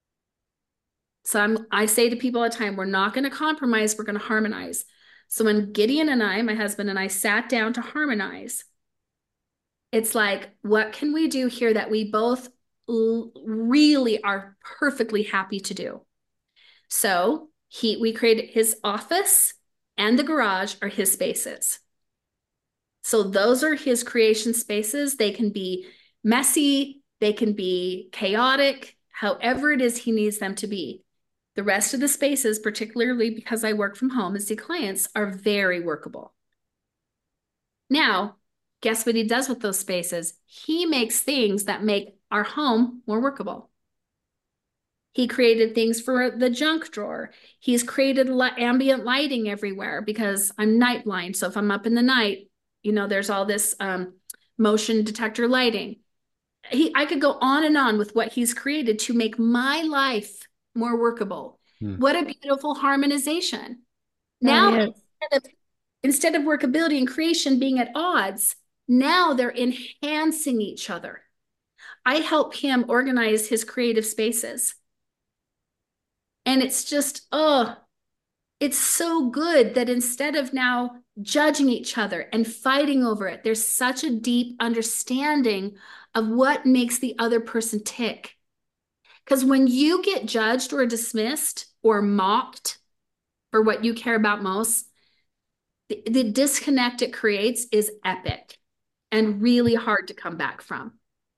So I say to people all the time, we're not going to compromise, we're going to harmonize. So when Gideon and I, my husband and I, sat down to harmonize, it's like, what can we do here that we both really are perfectly happy to do? So we created his office and the garage are his spaces. So those are his creation spaces. They can be messy, they can be chaotic, however it is he needs them to be. The rest of the spaces, particularly because I work from home and see clients, are very workable. Now, guess what he does with those spaces? He makes things that make our home more workable. He created things for the junk drawer. He's created ambient lighting everywhere because I'm night blind. So if I'm up in the night, there's all this motion detector lighting. I could go on and on with what he's created to make my life more workable. What a beautiful harmonization. Now, instead of workability and creation being at odds, now they're enhancing each other. I help him organize his creative spaces. And it's just, it's so good that instead of now judging each other and fighting over it, there's such a deep understanding of what makes the other person tick. Because when you get judged or dismissed or mocked for what you care about most, the disconnect it creates is epic and really hard to come back from.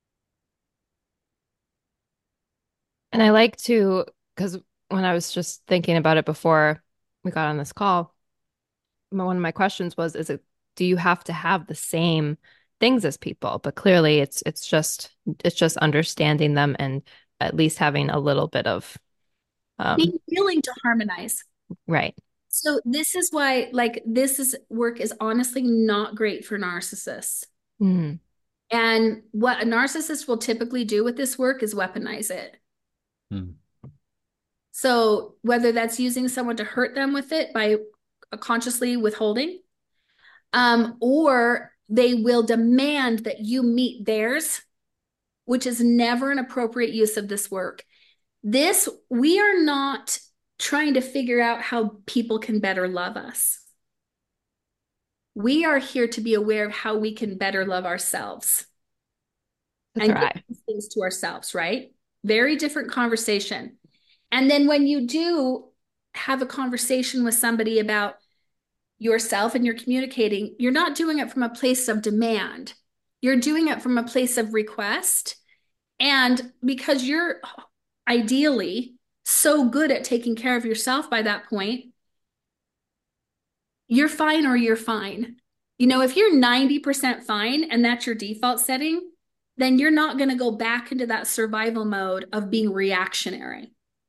And I like to, because when I was just thinking about it before we got on this call, one of my questions was, do you have to have the same things as people? But clearly it's just understanding them and at least having a little bit of being willing to harmonize. Right. So this is why, work is honestly not great for narcissists. Mm. And what a narcissist will typically do with this work is weaponize it. So whether that's using someone to hurt them with it by consciously withholding, or they will demand that you meet theirs, which is never an appropriate use of this work. We are not trying to figure out how people can better love us. We are here to be aware of how we can better love ourselves and give these things to ourselves, right? Very different conversation. And then when you do have a conversation with somebody about yourself and you're communicating, you're not doing it from a place of demand. You're doing it from a place of request. And because you're ideally so good at taking care of yourself by that point, you're fine or you're fine. If you're 90% fine and that's your default setting, then you're not going to go back into that survival mode of being reactionary.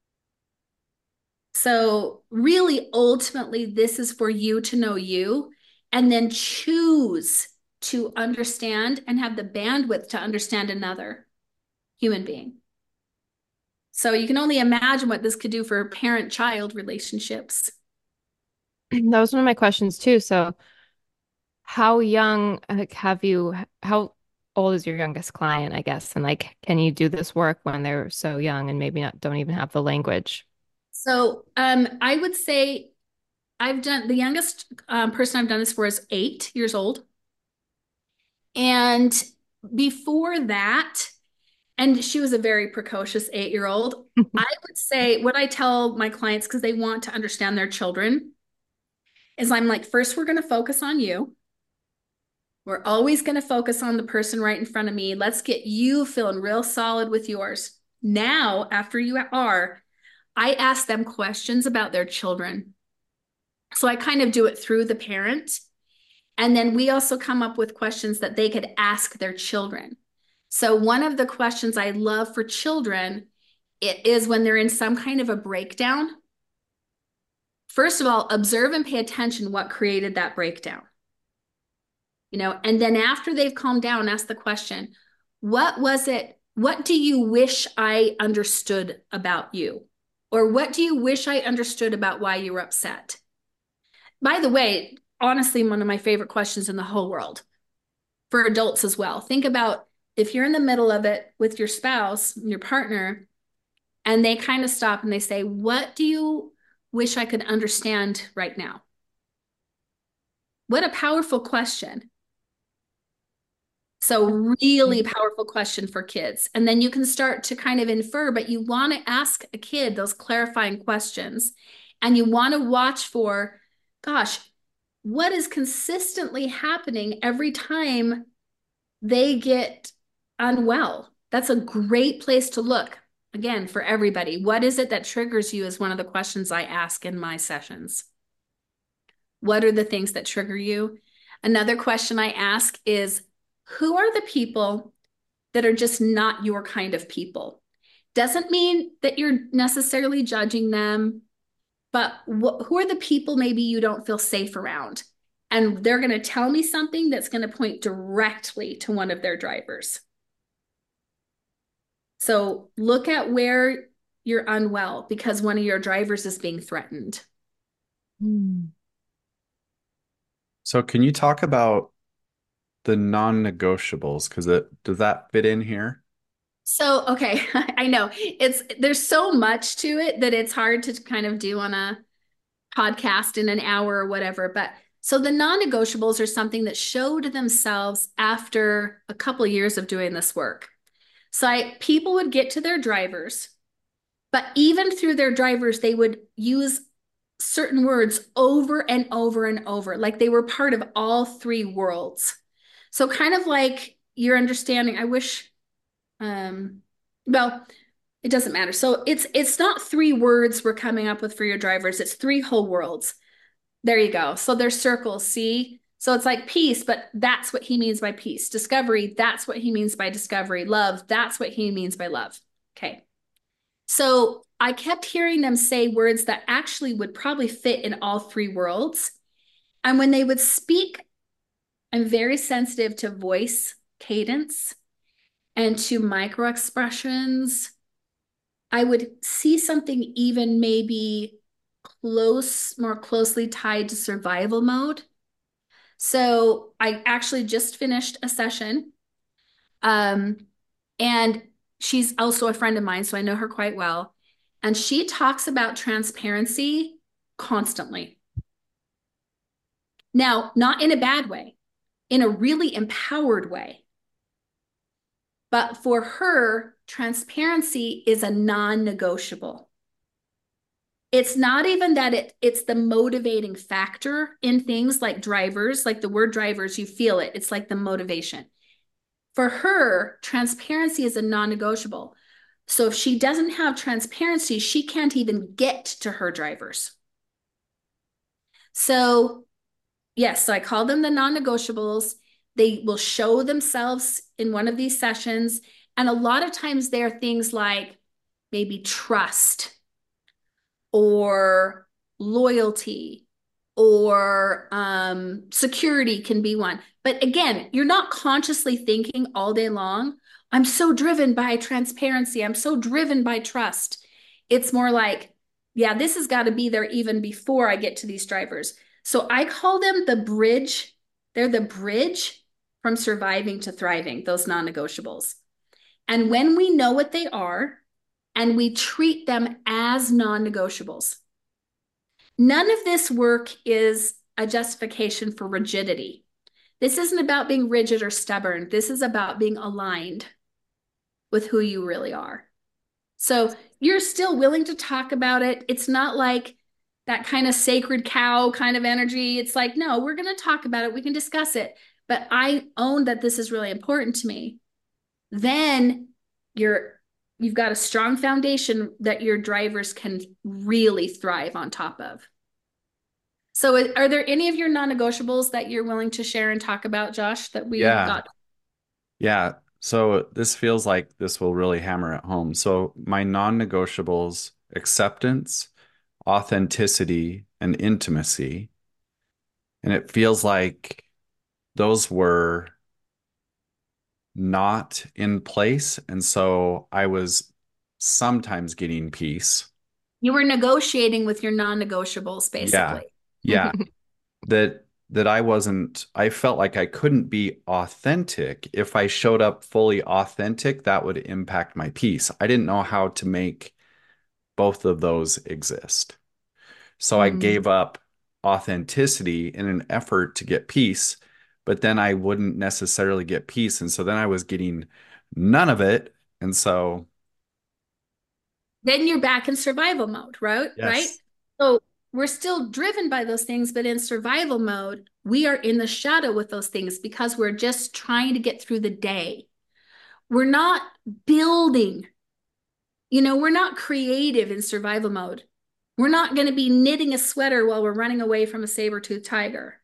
So, really, ultimately, this is for you to know you and then choose to understand and have the bandwidth to understand another human being. So, you can only imagine what this could do for parent-child relationships. That was one of my questions too. So, how young how old is your youngest client, I guess? And like, can you do this work when they're so young and maybe not don't even have the language? So, I would say I've done the youngest person I've done this for is 8 years old. And before that, and she was a very precocious 8 year old, I would say what I tell my clients, because they want to understand their children, is I'm like, first, we're going to focus on you. We're always going to focus on the person right in front of me. Let's get you feeling real solid with yours. Now, after you are, I ask them questions about their children. So I kind of do it through the parent. And then we also come up with questions that they could ask their children. So one of the questions I love for children, it is when they're in some kind of a breakdown. First of all, observe and pay attention what created that breakdown. And then after they've calmed down, ask the question, what was it? What do you wish I understood about you? Or what do you wish I understood about why you were upset? By the way, honestly, one of my favorite questions in the whole world for adults as well. Think about if you're in the middle of it with your spouse, your partner, and they kind of stop and they say, what do you wish I could understand right now? What a powerful question. So, really powerful question for kids. And then you can start to kind of infer, but you want to ask a kid those clarifying questions. And you want to watch for, gosh, what is consistently happening every time they get unwell? That's a great place to look. Again, for everybody, what is it that triggers you is one of the questions I ask in my sessions. What are the things that trigger you? Another question I ask is, who are the people that are just not your kind of people? Doesn't mean that you're necessarily judging them, but who are the people maybe you don't feel safe around? And they're going to tell me something that's going to point directly to one of their drivers. So look at where you're unwell because one of your drivers is being threatened. Mm. So can you talk about the non-negotiables? Because does that fit in here? So, okay, I know there's so much to it that it's hard to kind of do on a podcast in an hour or whatever. But so the non-negotiables are something that showed themselves after a couple of years of doing this work. So people would get to their drivers, but even through their drivers, they would use certain words over and over and over, like they were part of all three worlds. So kind of like your understanding, I wish, well, it doesn't matter. So it's not three words we're coming up with for your drivers, it's three whole worlds. There you go. So there's circles, see? So it's like peace, but that's what he means by peace. Discovery, that's what he means by discovery. Love, that's what he means by love. Okay. So I kept hearing them say words that actually would probably fit in all three worlds. And when they would speak, I'm very sensitive to voice cadence and to micro expressions. I would see something even maybe more closely tied to survival mode. So I actually just finished a session. Um, and she's also a friend of mine, so I know her quite well. And she talks about transparency constantly. Now, not in a bad way, in a really empowered way. But for her, transparency is a non-negotiable. It's not even that it's the motivating factor in things like drivers, like the word drivers, you feel it. It's like the motivation. For her, transparency is a non-negotiable. So if she doesn't have transparency, she can't even get to her drivers. So Yes, so I call them the non-negotiables. They will show themselves in one of these sessions. And a lot of times they're things like maybe trust or loyalty or security can be one. But again, you're not consciously thinking all day long, I'm so driven by transparency. I'm so driven by trust. It's more like, yeah, this has got to be there even before I get to these drivers. So I call them the bridge. They're the bridge from surviving to thriving, those non negotiables. And when we know what they are and we treat them as non negotiables, none of this work is a justification for rigidity. This isn't about being rigid or stubborn. This is about being aligned with who you really are. So you're still willing to talk about it. It's not like that kind of sacred cow kind of energy. It's like, no, we're going to talk about it. We can discuss it. But I own that this is really important to me. Then you've got a strong foundation that your drivers can really thrive on top of. So are there any of your non-negotiables that you're willing to share and talk about, Josh, that we Yeah. got? Yeah. So this feels like this will really hammer it home. So my non-negotiables, acceptance, authenticity, and intimacy. And it feels like those were not in place. And so I was sometimes getting peace. You were negotiating with your non-negotiables, Yeah. basically. Yeah. That I wasn't, I felt like I couldn't be authentic. If I showed up fully authentic, that would impact my peace. I didn't know how to make both of those exist. So I Mm. gave up authenticity in an effort to get peace, but then I wouldn't necessarily get peace. And so then I was getting none of it. And so, Then you're back in survival mode, right? Right. yes. So we're still driven by those things, but in survival mode, we are in the shadow with those things because we're just trying to get through the day. We're not building, we're not creative in survival mode. We're not going to be knitting a sweater while we're running away from a saber-toothed tiger.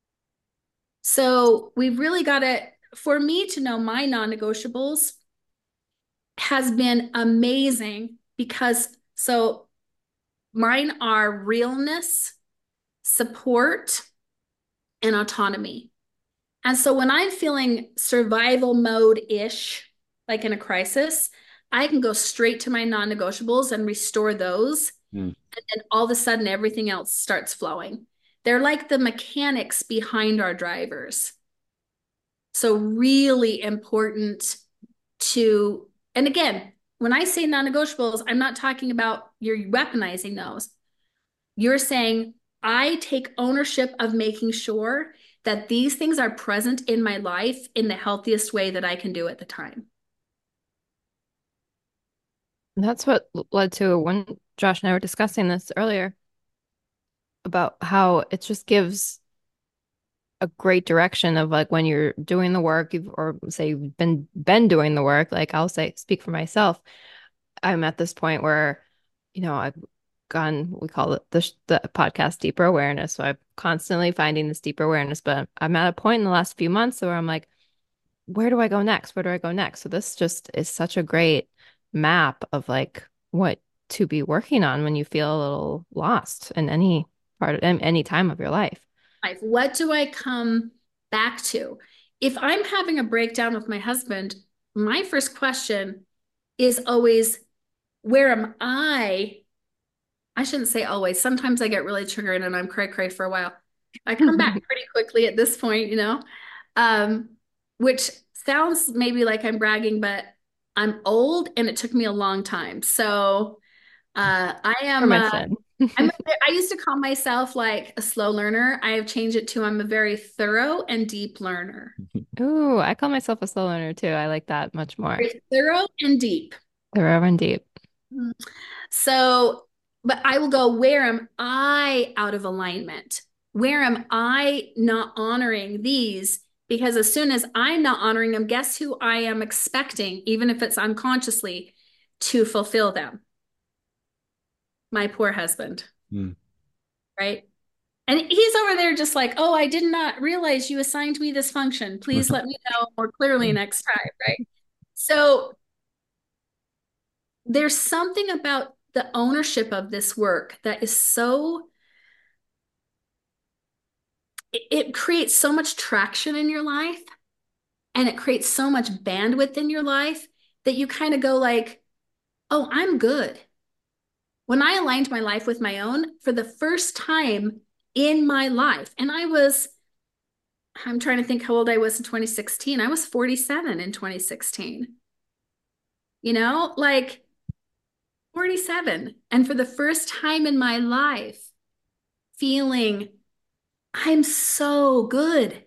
So we've really got to, for me to know my non-negotiables has been amazing because so mine are realness, support, and autonomy. And so when I'm feeling survival mode-ish, like in a crisis, I can go straight to my non-negotiables and restore those. Mm. And then all of a sudden, everything else starts flowing. They're like the mechanics behind our drivers. So, really important to, and again, when I say non negotiables, I'm not talking about you're weaponizing those. You're saying, I take ownership of making sure that these things are present in my life in the healthiest way that I can do at the time. And that's what led to when Josh and I were discussing this earlier about how it just gives a great direction of like when you're doing the work or say you've been doing the work. Like I'll say speak for myself. I'm at this point where I've gone, we call it the podcast deeper awareness. So I'm constantly finding this deeper awareness, but I'm at a point in the last few months where I'm like, where do I go next? Where do I go next? So this just is such a great map of like what to be working on when you feel a little lost in any part of any time of your life. Life. What do I come back to? If I'm having a breakdown with my husband, my first question is always, where am I? I shouldn't say always. Sometimes I get really triggered and I'm cray cray for a while. I come back pretty quickly at this point, um, which sounds maybe like I'm bragging, but I'm old and it took me a long time. So I am Permission. I used to call myself like a slow learner. I have changed it to I'm a very thorough and deep learner. Ooh, I call myself a slow learner too. I like that much more. Very thorough and deep. Thorough and deep. So, but I will go, where am I out of alignment? Where am I not honoring these? Because as soon as I'm not honoring them, guess who I am expecting, even if it's unconsciously, to fulfill them? My poor husband, Mm. right? And he's over there just like, oh, I did not realize you assigned me this function. Please let me know more clearly next time, right? So there's something about the ownership of this work that is so, it creates so much traction in your life and it creates so much bandwidth in your life that you kind of go like, oh, I'm good. When I aligned my life with my own for the first time in my life, and I'm trying to think how old I was in 2016. I was 47 in 2016. Like 47. And for the first time in my life, feeling I'm so good.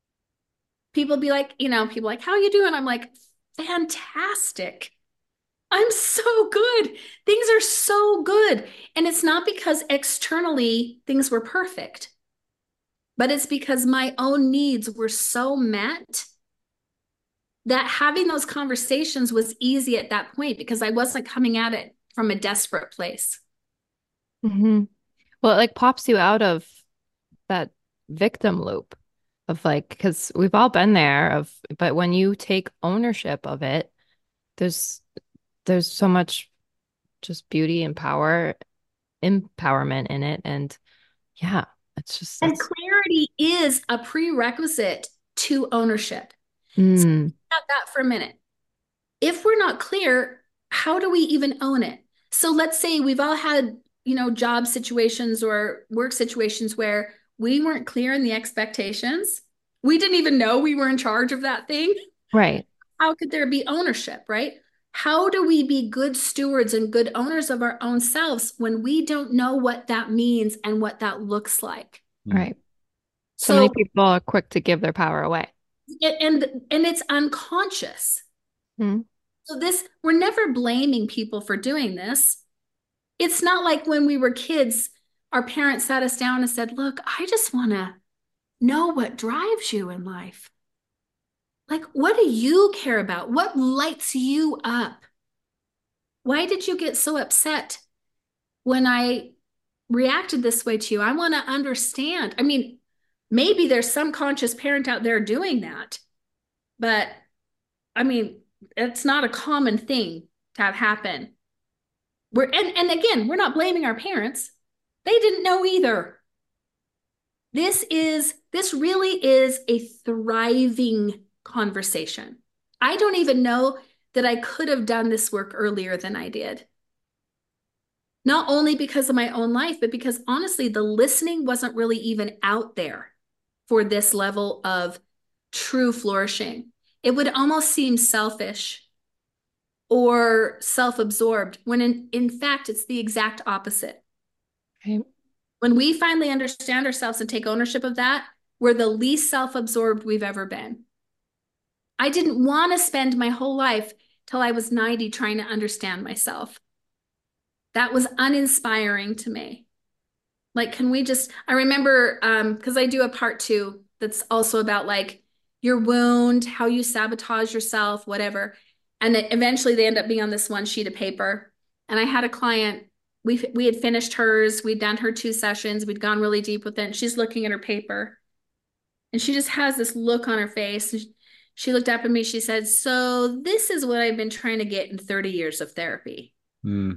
People like, how are you doing? I'm like, fantastic. I'm so good. Things are so good. And it's not because externally things were perfect, but it's because my own needs were so met that having those conversations was easy at that point because I wasn't coming at it from a desperate place. Hmm. Well, it like pops you out of that victim loop of like, because we've all been there but when you take ownership of it, there's there's so much just beauty and empowerment in it. And yeah, it's just And that's clarity is a prerequisite to ownership. So mm, think about that for a minute. If we're not clear, how do we even own it? So let's say we've all had, job situations or work situations where we weren't clear in the expectations. We didn't even know we were in charge of that thing. right. How could there be ownership, right? How do we be good stewards and good owners of our own selves when we don't know what that means and what that looks like? Mm. Right. So many So, people are quick to give their power away. and it's unconscious. Mm, So we're never blaming people for doing this. It's not like when we were kids, our parents sat us down and said, look, I just want to know what drives you in life. Like, what do you care about? What lights you up? Why did you get so upset when I reacted this way to you? I want to understand. I mean, maybe there's some conscious parent out there doing that, but I mean, it's not a common thing to have happen. And again, we're not blaming our parents. They didn't know either. This really is a thriving conversation. I don't even know that I could have done this work earlier than I did. Not only because of my own life, but because honestly, the listening wasn't really even out there for this level of true flourishing. It would almost seem selfish or self-absorbed when in fact it's the exact opposite. right. When we finally understand ourselves and take ownership of that, we're the least self-absorbed we've ever been. I didn't want to spend my whole life till I was 90 trying to understand myself. That was uninspiring to me. Like, can we just, I remember, because I do a part two that's also about like your wound, how you sabotage yourself, whatever. And then eventually they end up being on this one sheet of paper. And I had a client, we had finished hers, we'd done her 2 sessions, we'd gone really deep with it. And she's looking at her paper and she just has this look on her face. And she looked up at me, she said, so this is what I've been trying to get in 30 years of therapy. Mm.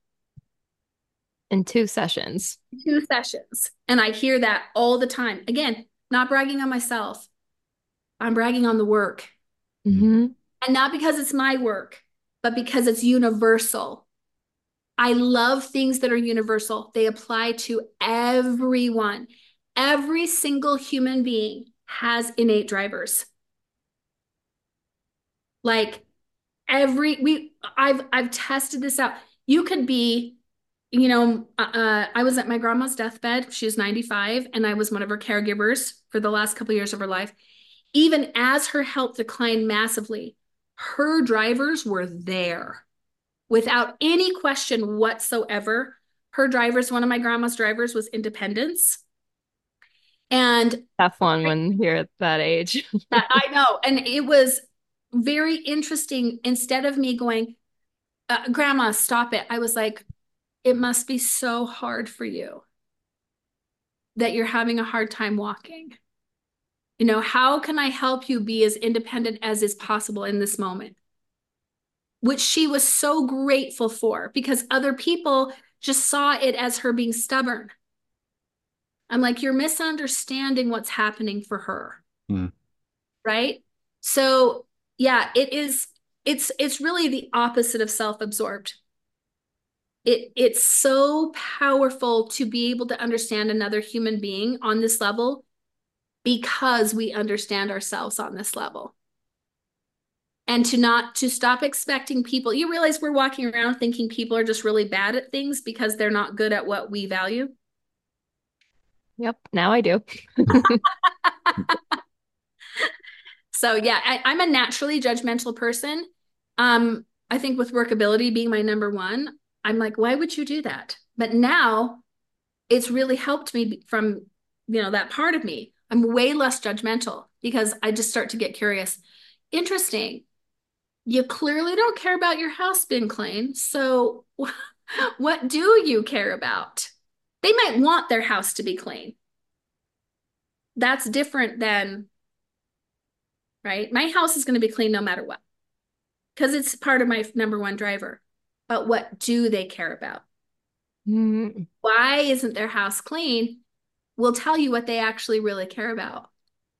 In 2 sessions. 2 sessions. And I hear that all the time. Again, not bragging on myself. I'm bragging on the work. Hmm. And not because it's my work, but because it's universal. I love things that are universal. They apply to everyone. Every single human being has innate drivers. Like I've tested this out. You could be, I was at my grandma's deathbed. She was 95, and I was one of her caregivers for the last couple of years of her life. Even as her health declined massively, her drivers were there without any question whatsoever. Her drivers, one of my grandma's drivers was independence. And Tough one when you're at that age. I know. And it was very interesting. Instead of me going, Grandma, stop it, I was like, it must be so hard for you. that you're having a hard time walking? How can I help you be as independent as is possible in this moment? Which she was so grateful for because other people just saw it as her being stubborn. I'm like, you're misunderstanding what's happening for her. Mm. Right? So yeah, it's really the opposite of self-absorbed. It's so powerful to be able to understand another human being on this level because we understand ourselves on this level. And to stop expecting people. You realize we're walking around thinking people are just really bad at things because they're not good at what we value. Yep, now I do. So yeah, I'm a naturally judgmental person. I think with workability being my number one, I'm like, why would you do that? But now it's really helped me from, that part of me. I'm way less judgmental because I just start to get curious. Interesting. You clearly don't care about your house being clean. So what do you care about? They might want their house to be clean. That's different than, right? My house is going to be clean no matter what because it's part of my number one driver. But what do they care about? Mm, Why isn't their house clean? Will tell you what they actually really care about.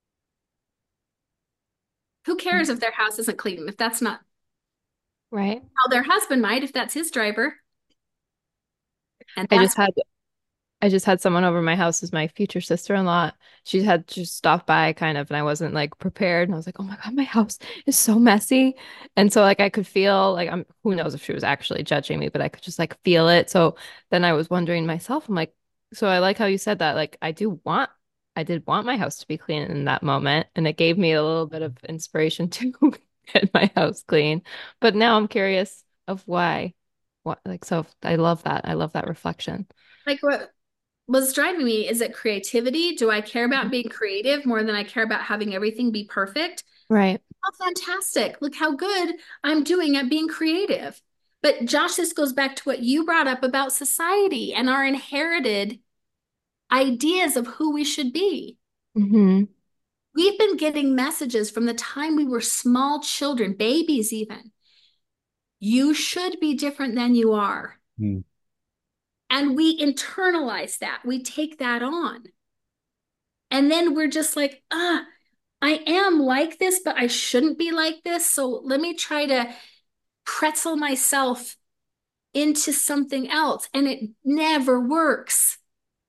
Who cares if their house isn't clean? If that's not right. how their husband might, if that's his driver. And I just that's had I just had someone over my house as my future sister-in-law. She had just stopped by kind of, and I wasn't like prepared. And I was like, oh my God, my house is so messy. And so like I could feel like who knows if she was actually judging me, but I could just like feel it. So then I was wondering myself, I'm like, so I like how you said that. Like I did want my house to be clean in that moment. And it gave me a little bit of inspiration to get my house clean. But now I'm curious of why. What like so I love that. I love that reflection. like what was driving me. Is it creativity? Do I care about being creative more than I care about having everything be perfect? Right. Oh, fantastic. Look how good I'm doing at being creative. But Josh, this goes back to what you brought up about society and our inherited ideas of who we should be. Hmm. We've been getting messages from the time we were small children, babies even. You should be different than you are. Mm. And we internalize that. We take that on. And then we're just like, I am like this, but I shouldn't be like this. So let me try to pretzel myself into something else. And it never works.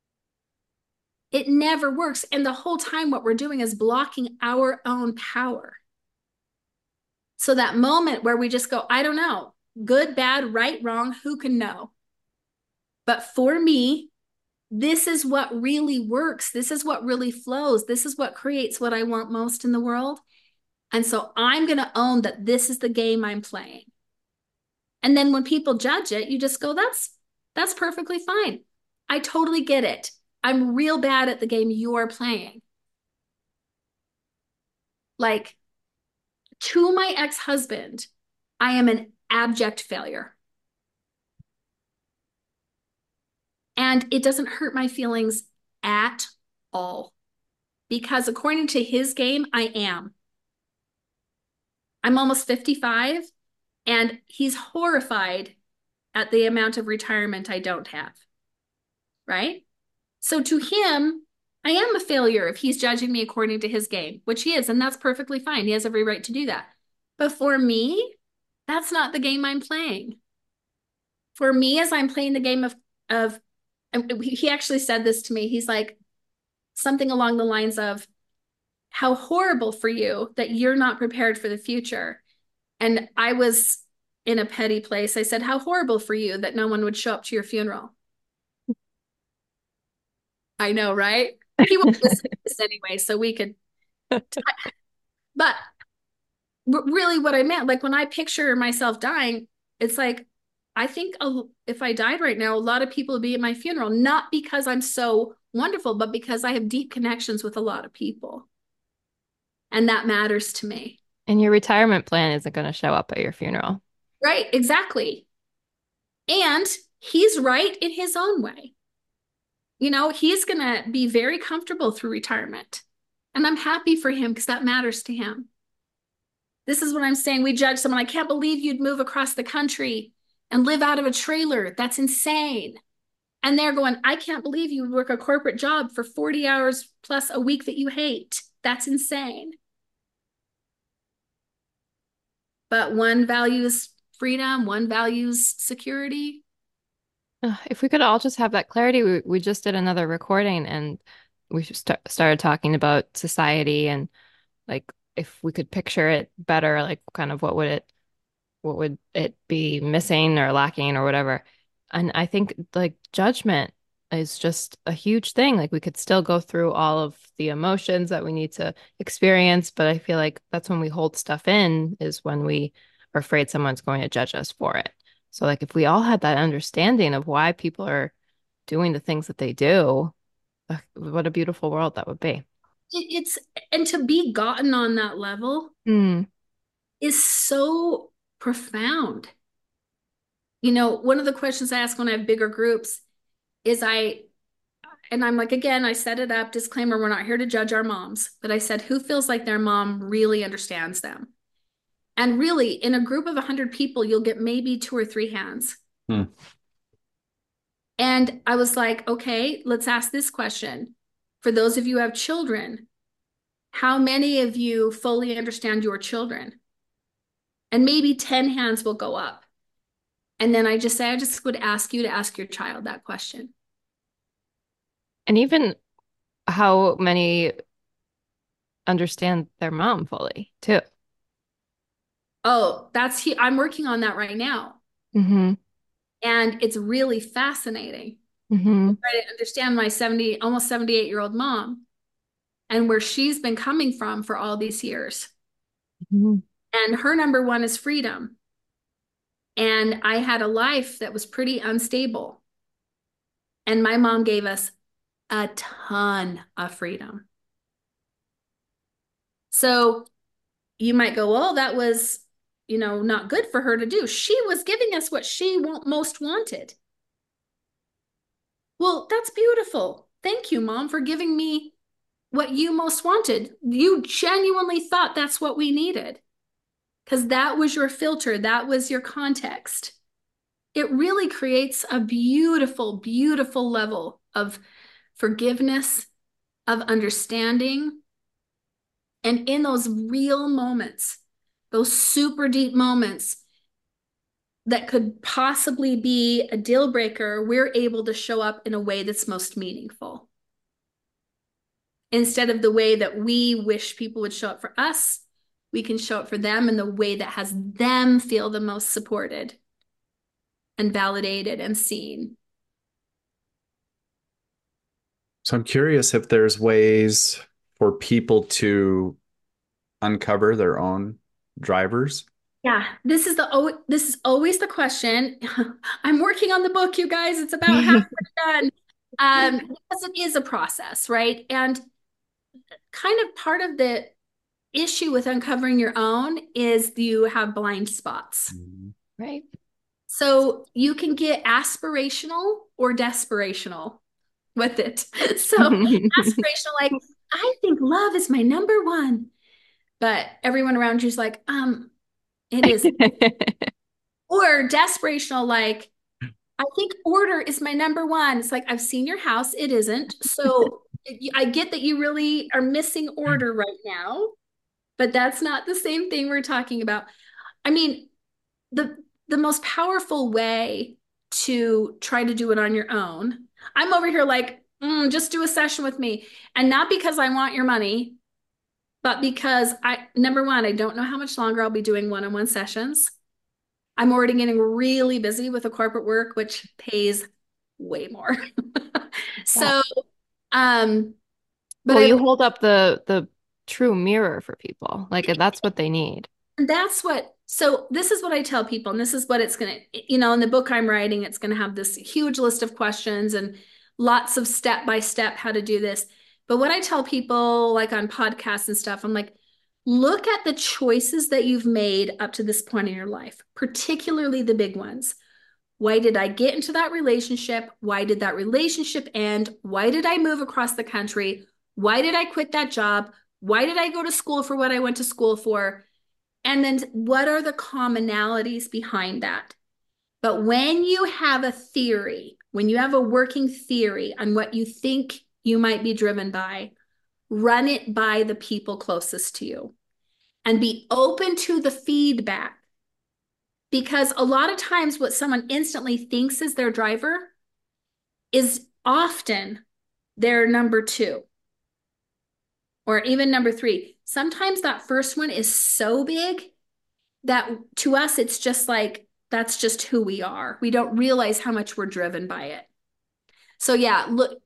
It never works. And the whole time, what we're doing is blocking our own power. So that moment where we just go, I don't know, good, bad, right, wrong, who can know? But for me, this is what really works. This is what really flows. This is what creates what I want most in the world. And so I'm going to own that this is the game I'm playing. And then when people judge it, you just go, that's perfectly fine. I totally get it. I'm real bad at the game you're playing. Like to my ex-husband, I am an abject failure. And it doesn't hurt my feelings at all because according to his game, I am. I'm almost 55 and he's horrified at the amount of retirement I don't have. Right? So to him, I am a failure if he's judging me according to his game, which he is, and that's perfectly fine. He has every right to do that. But for me, that's not the game I'm playing. For me, as I'm playing the game of he actually said this to me. He's like something along the lines of how horrible for you that you're not prepared for the future. And I was in a petty place. I said, how horrible for you that no one would show up to your funeral. I know, right? He won't listen to this anyway, so we could. But really, what I meant, like when I picture myself dying, it's like I think if I died right now, a lot of people would be at my funeral, not because I'm so wonderful, but because I have deep connections with a lot of people, and that matters to me. And your retirement plan isn't going to show up at your funeral. Right? Exactly. And he's right in his own way. He's going to be very comfortable through retirement. And I'm happy for him because that matters to him. This is what I'm saying. We judge someone. I can't believe you'd move across the country and live out of a trailer. That's insane. And they're going, I can't believe you would work a corporate job for 40 hours plus a week that you hate. That's insane. But one values freedom, one values security. If we could all just have that clarity, we just did another recording and we started talking about society and like if we could picture it better, like kind of what would it be missing or lacking or whatever. And I think like judgment is just a huge thing. Like we could still go through all of the emotions that we need to experience, but I feel like that's when we hold stuff in is when we are afraid someone's going to judge us for it. So like if we all had that understanding of why people are doing the things that they do, what a beautiful world that would be. It's and to be gotten on that level Mm. is so profound. One of the questions I ask when I have bigger groups is and I'm like, again, I set it up, disclaimer, we're not here to judge our moms, but I said, who feels like their mom really understands them? And really, in a group of 100 people, you'll get maybe two or three hands. Hmm. And I was like, okay, let's ask this question. For those of you who have children, how many of you fully understand your children? And maybe 10 hands will go up. And then I just would ask you to ask your child that question. And even how many understand their mom fully too. Oh, I'm working on that right now. Mm-hmm. And it's really fascinating. Mm-hmm. Try to understand my almost 78-year-old mom and where she's been coming from for all these years. Mm-hmm. And her number one is freedom. And I had a life that was pretty unstable. And my mom gave us a ton of freedom. So you might go, well, that was, not good for her to do. She was giving us what she most wanted. Well, that's beautiful. Thank you, Mom, for giving me what you most wanted. You genuinely thought that's what we needed because that was your filter, that was your context. It really creates a beautiful, beautiful level of forgiveness, of understanding. And in those real moments, those super deep moments that could possibly be a deal breaker, we're able to show up in a way that's most meaningful. Instead of the way that we wish people would show up for us, we can show up for them in the way that has them feel the most supported and validated and seen. So I'm curious if there's ways for people to uncover their own drivers. Yeah, this is always the question. I'm working on the book, you guys. It's about halfway done. Because it is a process, right? And kind of part of the issue with uncovering your own is you have blind spots. Right. So you can get aspirational or desperational with it. So aspirational, like, I think love is my number one. But everyone around you is like, it is. Or desperational, like, I think order is my number one. It's like, I've seen your house. It isn't. So I get that you really are missing order right now, but that's not the same thing we're talking about. I mean, the most powerful way to try to do it on your own. I'm over here like, just do a session with me. And not because I want your money, but because number one, I don't know how much longer I'll be doing one-on-one sessions. I'm already getting really busy with the corporate work, which pays way more. So, but well, you hold up the true mirror for people. Like that's what they need. So this is what I tell people, and this is what it's going to, in the book I'm writing, it's going to have this huge list of questions and lots of step by step how to do this. But what I tell people, like on podcasts and stuff, I'm like, look at the choices that you've made up to this point in your life, particularly the big ones. Why did I get into that relationship? Why did that relationship end? Why did I move across the country? Why did I quit that job? Why did I go to school for what I went to school for? And then what are the commonalities behind that? But when you have a theory, when you have a working theory on what you think you might be driven by, run it by the people closest to you and be open to the feedback. Because a lot of times, what someone instantly thinks is their driver is often their number two or even number three. Sometimes that first one is so big that to us, it's just like, that's just who we are. We don't realize how much we're driven by it. So yeah, look,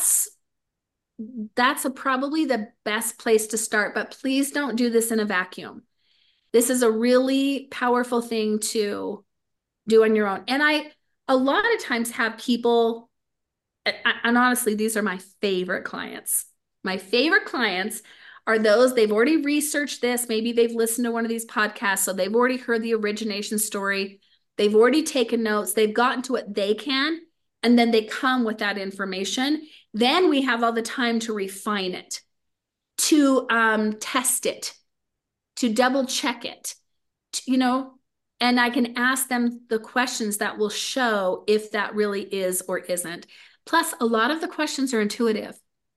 that's probably the best place to start, but please don't do this in a vacuum. This is a really powerful thing to do on your own. And I a lot of times have people, and honestly, these are my favorite clients. My favorite clients are those they've already researched this. Maybe they've listened to one of these podcasts, so they've already heard the origination story. They've already taken notes. They've gotten to what they can, and then they come with that information. Then we have all the time to refine it, to test it, to double check it, and I can ask them the questions that will show if that really is or isn't. Plus, a lot of the questions are intuitive.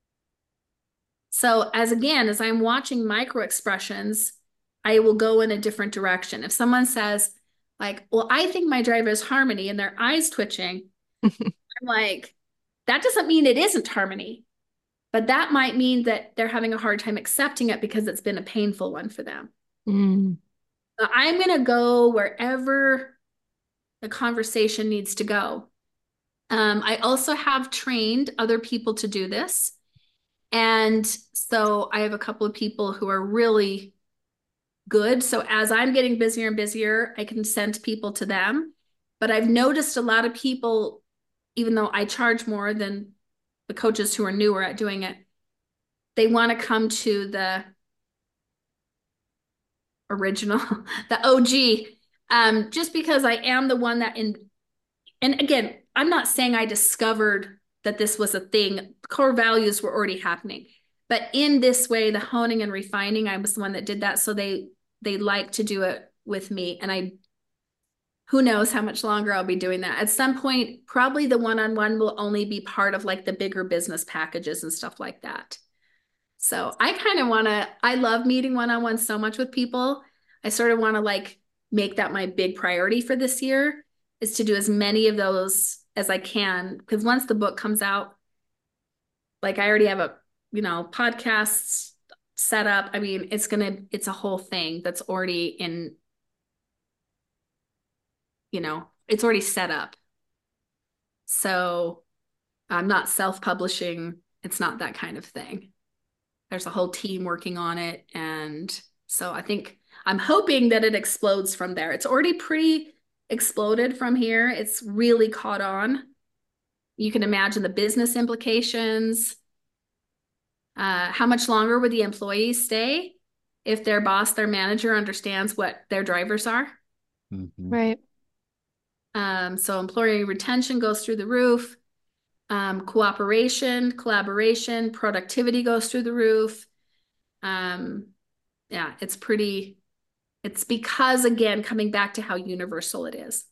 So as I'm watching micro expressions, I will go in a different direction. If someone says like, well, I think my driver is Harmony and their eyes twitching, I'm like, that doesn't mean it isn't Harmony, but that might mean that they're having a hard time accepting it because it's been a painful one for them. Mm. I'm going to go wherever the conversation needs to go. I also have trained other people to do this. And so I have a couple of people who are really good. So as I'm getting busier and busier, I can send people to them. But I've noticed a lot of people, even though I charge more than the coaches who are newer at doing it, they want to come to the original, the OG, just because I am the one that and again, I'm not saying I discovered that this was a thing. Core values were already happening. But in this way, the honing and refining, I was the one that did that. So they like to do it with me. And who knows how much longer I'll be doing that. At some point, probably the one-on-one will only be part of like the bigger business packages and stuff like that. So I love meeting one-on-one so much with people. I sort of want to like make that my big priority for this year is to do as many of those as I can. Because once the book comes out, like I already have podcasts set up. I mean, it's a whole thing that's already it's already set up. So I'm not self-publishing. It's not that kind of thing. There's a whole team working on it. And so I'm hoping that it explodes from there. It's already pretty exploded from here. It's really caught on. You can imagine the business implications. How much longer would the employees stay if their boss, their manager understands what their drivers are? Mm-hmm. Right. So employee retention goes through the roof. Cooperation, collaboration, productivity goes through the roof. Yeah, it's because, again, coming back to how universal it is.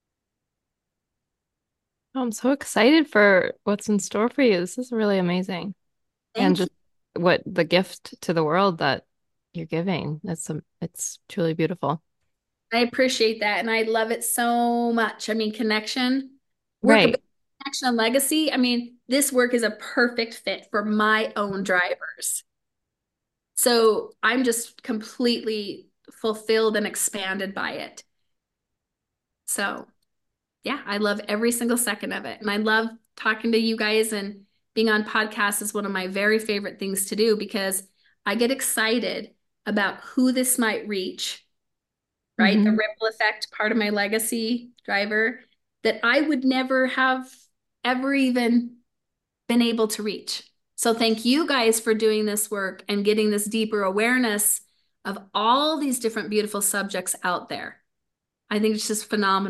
I'm so excited for what's in store for you. This is really amazing. And Thank you. just what the gift to the world that you're giving. It's truly beautiful. I appreciate that. And I love it so much. I mean, work Right. about connection and legacy. I mean, this work is a perfect fit for my own drivers. So I'm just completely fulfilled and expanded by it. So yeah, I love every single second of it. And I love talking to you guys, and being on podcasts is one of my very favorite things to do because I get excited about who this might reach, right? The Mm-hmm. ripple effect, part of my legacy driver that I would never have ever even been able to reach. So thank you guys for doing this work and getting this deeper awareness of all these different beautiful subjects out there. I think it's just phenomenal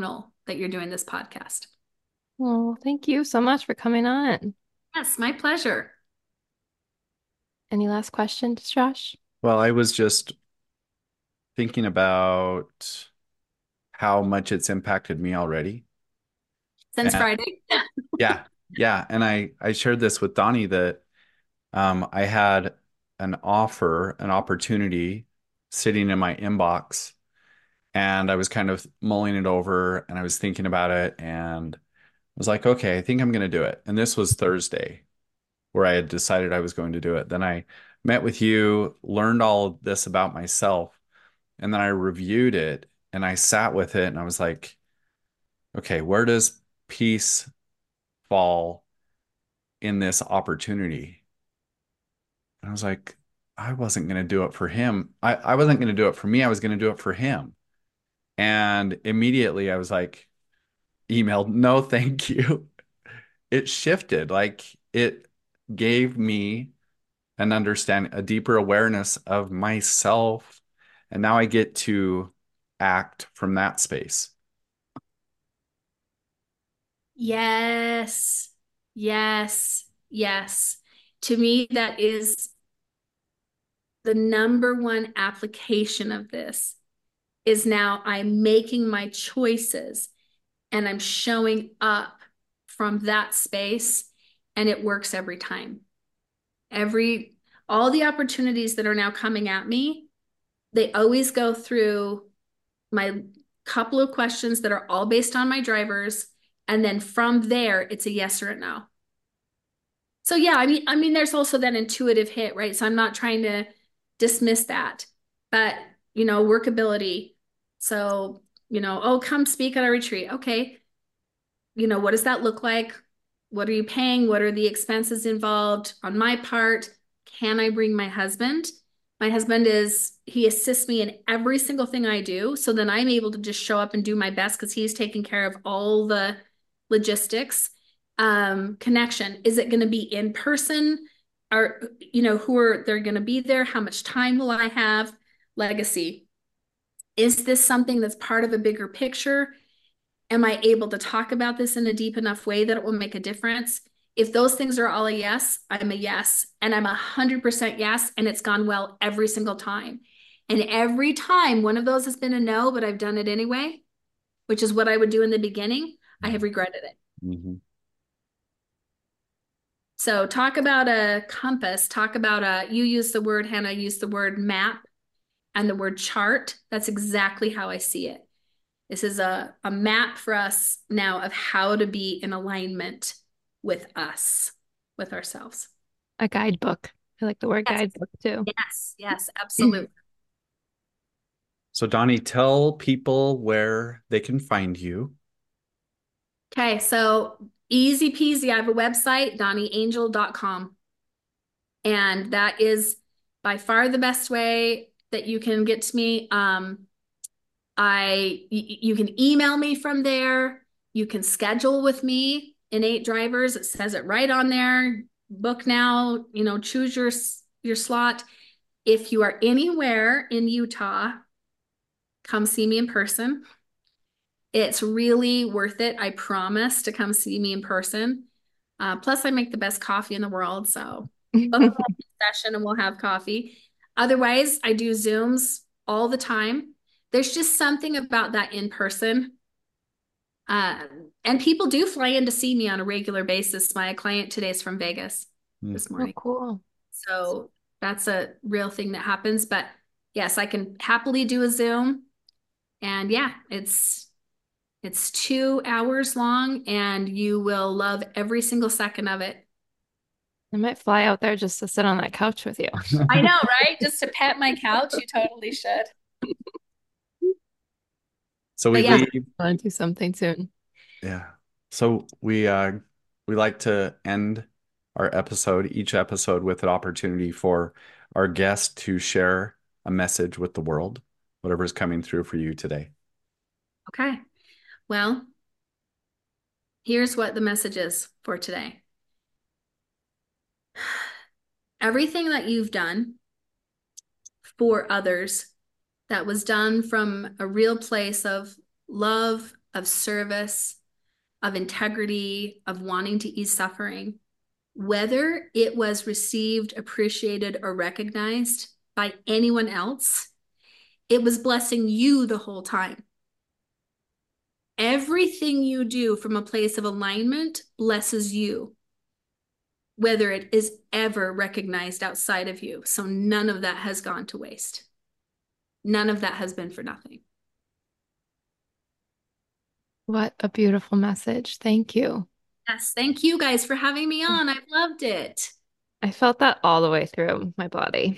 that you're doing this podcast. Well, thank you so much for coming on. Yes, my pleasure. Any last questions, Josh? Well, I was just thinking about how much it's impacted me already. Since And Friday. yeah, yeah. And I shared this with Donnie that I had an offer, an opportunity sitting in my inbox, and I was kind of mulling it over and I was thinking about it and I was like, okay, I think I'm going to do it. And this was Thursday where I had decided I was going to do it. Then I met with you, learned all of this about myself, and then I reviewed it and I sat with it and I was like, okay, where does peace fall in this opportunity? And I was like, I wasn't going to do it for him. I wasn't going to do it for me. I was going to do it for him. And immediately I was like, emailed, no, thank you. It shifted. Like it gave me an understanding, a deeper awareness of myself. And now I get to act from that space. Yes, yes, yes. To me, that is the number one application of this is now I'm making my choices and I'm showing up from that space and it works every time. Every all the opportunities that are now coming at me, they always go through my couple of questions that are all based on my drivers and then from there it's a yes or a no. So yeah, I mean there's also that intuitive hit, right? So I'm not trying to dismiss that. But, workability. So, oh, come speak at a retreat. Okay. What does that look like? What are you paying? What are the expenses involved on my part? Can I bring my husband? My husband he assists me in every single thing I do. So then I'm able to just show up and do my best because he's taking care of all the logistics. Connection. Is it going to be in person? Or, who are they're going to be there? How much time will I have? Legacy. Is this something that's part of a bigger picture? Am I able to talk about this in a deep enough way that it will make a difference? If those things are all a yes, I'm a yes. And I'm 100% yes. And it's gone well every single time. And every time one of those has been a no, but I've done it anyway, which is what I would do in the beginning, I have regretted it. Mhm. So talk about a compass, you use the word, Hannah, use the word map and the word chart. That's exactly how I see it. This is a map for us now of how to be in alignment with us, with ourselves. A guidebook. I like the word Yes, guidebook too. yes, absolutely. So, Donnie, tell people where they can find you. Okay, so easy peasy. I have a website, donnieangel.com. And that is by far the best way that you can get to me. You can email me from there. You can schedule with me, Innate Drivers. It says it right on there. Book now, choose your slot. If you are anywhere in Utah, come see me in person. It's really worth it. I promise to come see me in person. Plus, I make the best coffee in the world. So book a session and we'll have coffee. Otherwise, I do Zooms all the time. There's just something about that in person. Uh, and people do fly in to see me on a regular basis. My client today is from Vegas Mm. this Oh, morning. cool. So that's a real thing that happens. But yes, I can happily do a Zoom. And yeah, it's 2 hours long and you will love every single second of it. I might fly out there just to sit on that couch with you. I know, right? Just to pet my couch, you totally should. So we But yeah, leave. I'll do something soon. Yeah. So we like to end our episode, each episode with an opportunity for our guest to share a message with the world, whatever's coming through for you today. okay. Well, here's what the message is for today. Everything that you've done for others that was done from a real place of love of service, of integrity, of wanting to ease suffering, whether it was received, appreciated, or recognized by anyone else, it was blessing you the whole time. Everything you do from a place of alignment blesses you, whether it is ever recognized outside of you. So none of that has gone to waste. None of that has been for nothing. What a beautiful message. Thank you. Yes, thank you guys for having me on. I've loved it. I felt that all the way through my body.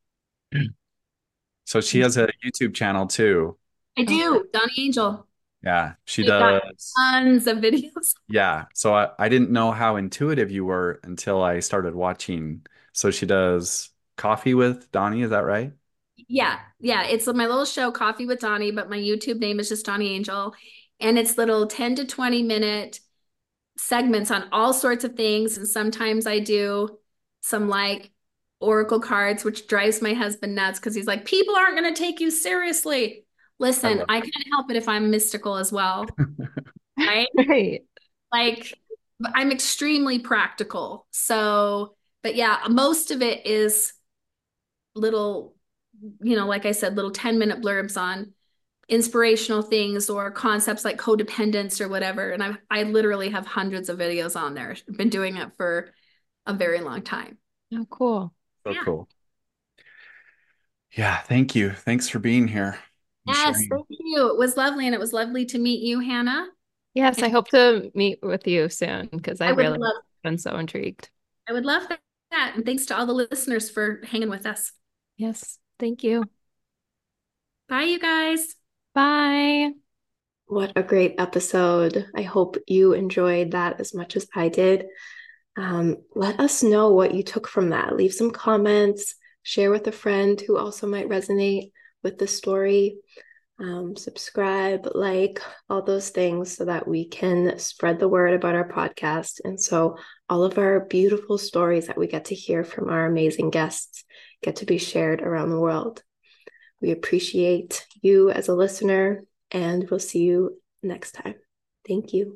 So she has a YouTube channel too. I do. Donnie Angel. Yeah, she We've got does. tons of videos. Yeah. So I didn't know how intuitive you were until I started watching. So she does Coffee with Donnie, is that right? Yeah. It's my little show, Coffee with Donnie, but my YouTube name is just Donnie Angel. And it's little 10 to 20-minute segments on all sorts of things. And sometimes I do some like oracle cards, which drives my husband nuts because he's like, people aren't going to take you seriously. Listen, I can't help it if I'm mystical as well. Right? Right. Like, I'm extremely practical. So, but yeah, most of it is little, like I said, little 10-minute blurbs on inspirational things or concepts like codependence or whatever. And I literally have hundreds of videos on there. I've been doing it for a very long time. Oh, cool. So cool. Yeah, thank you. Thanks for being here. Yes, thank you. It was lovely, and it was lovely to meet you, Hannah. Yes, I hope to meet with you soon because I really have been so intrigued. I would love that. And thanks to all the listeners for hanging with us. Yes, thank you. Bye, you guys. Bye. What a great episode. I hope you enjoyed that as much as I did. Let us know what you took from that. Leave some comments, share with a friend who also might resonate with the story. Subscribe, like, all those things so that we can spread the word about our podcast. And so all of our beautiful stories that we get to hear from our amazing guests get to be shared around the world. We appreciate you as a listener, and we'll see you next time. Thank you.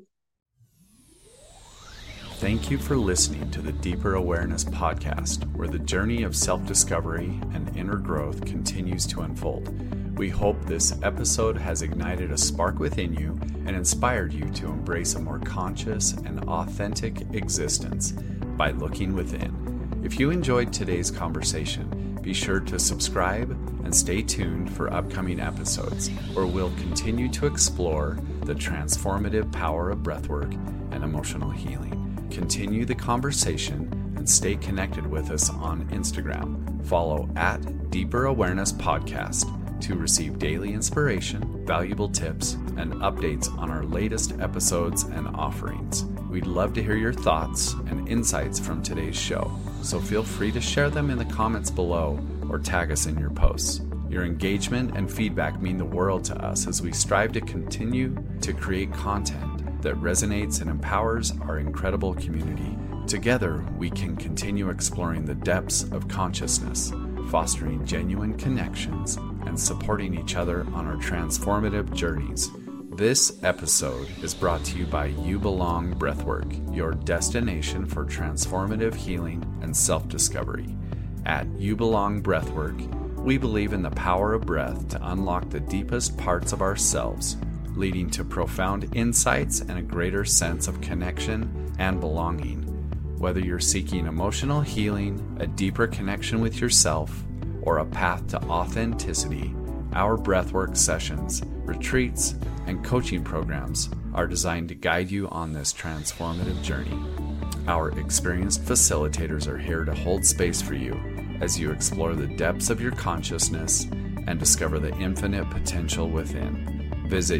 Thank you for listening to the Deeper Awareness Podcast, where the journey of self-discovery and inner growth continues to unfold. We hope this episode has ignited a spark within you and inspired you to embrace a more conscious and authentic existence by looking within. If you enjoyed today's conversation, be sure to subscribe and stay tuned for upcoming episodes, where we'll continue to explore the transformative power of breathwork and emotional healing. Continue the conversation and stay connected with us on Instagram. Follow at Deeper Awareness Podcast to receive daily inspiration, valuable tips, and updates on our latest episodes and offerings. We'd love to hear your thoughts and insights from today's show, so feel free to share them in the comments below or tag us in your posts. Your engagement and feedback mean the world to us as we strive to continue to create content that resonates and empowers our incredible community. Together, we can continue exploring the depths of consciousness, fostering genuine connections, and supporting each other on our transformative journeys. This episode is brought to you by You Belong Breathwork, your destination for transformative healing and self-discovery. At You Belong Breathwork, we believe in the power of breath to unlock the deepest parts of ourselves, leading to profound insights and a greater sense of connection and belonging. Whether you're seeking emotional healing, a deeper connection with yourself, or a path to authenticity, our breathwork sessions, retreats, and coaching programs are designed to guide you on this transformative journey. Our experienced facilitators are here to hold space for you as you explore the depths of your consciousness and discover the infinite potential within. Visit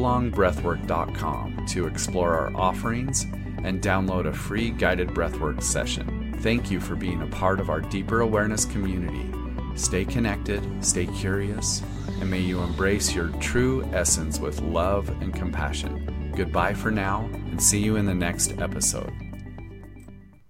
youbelongbreathwork.com to explore our offerings and download a free guided breathwork session. Thank you for being a part of our Deeper Awareness community. Stay connected, stay curious, and may you embrace your true essence with love and compassion. Goodbye for now, and see you in the next episode.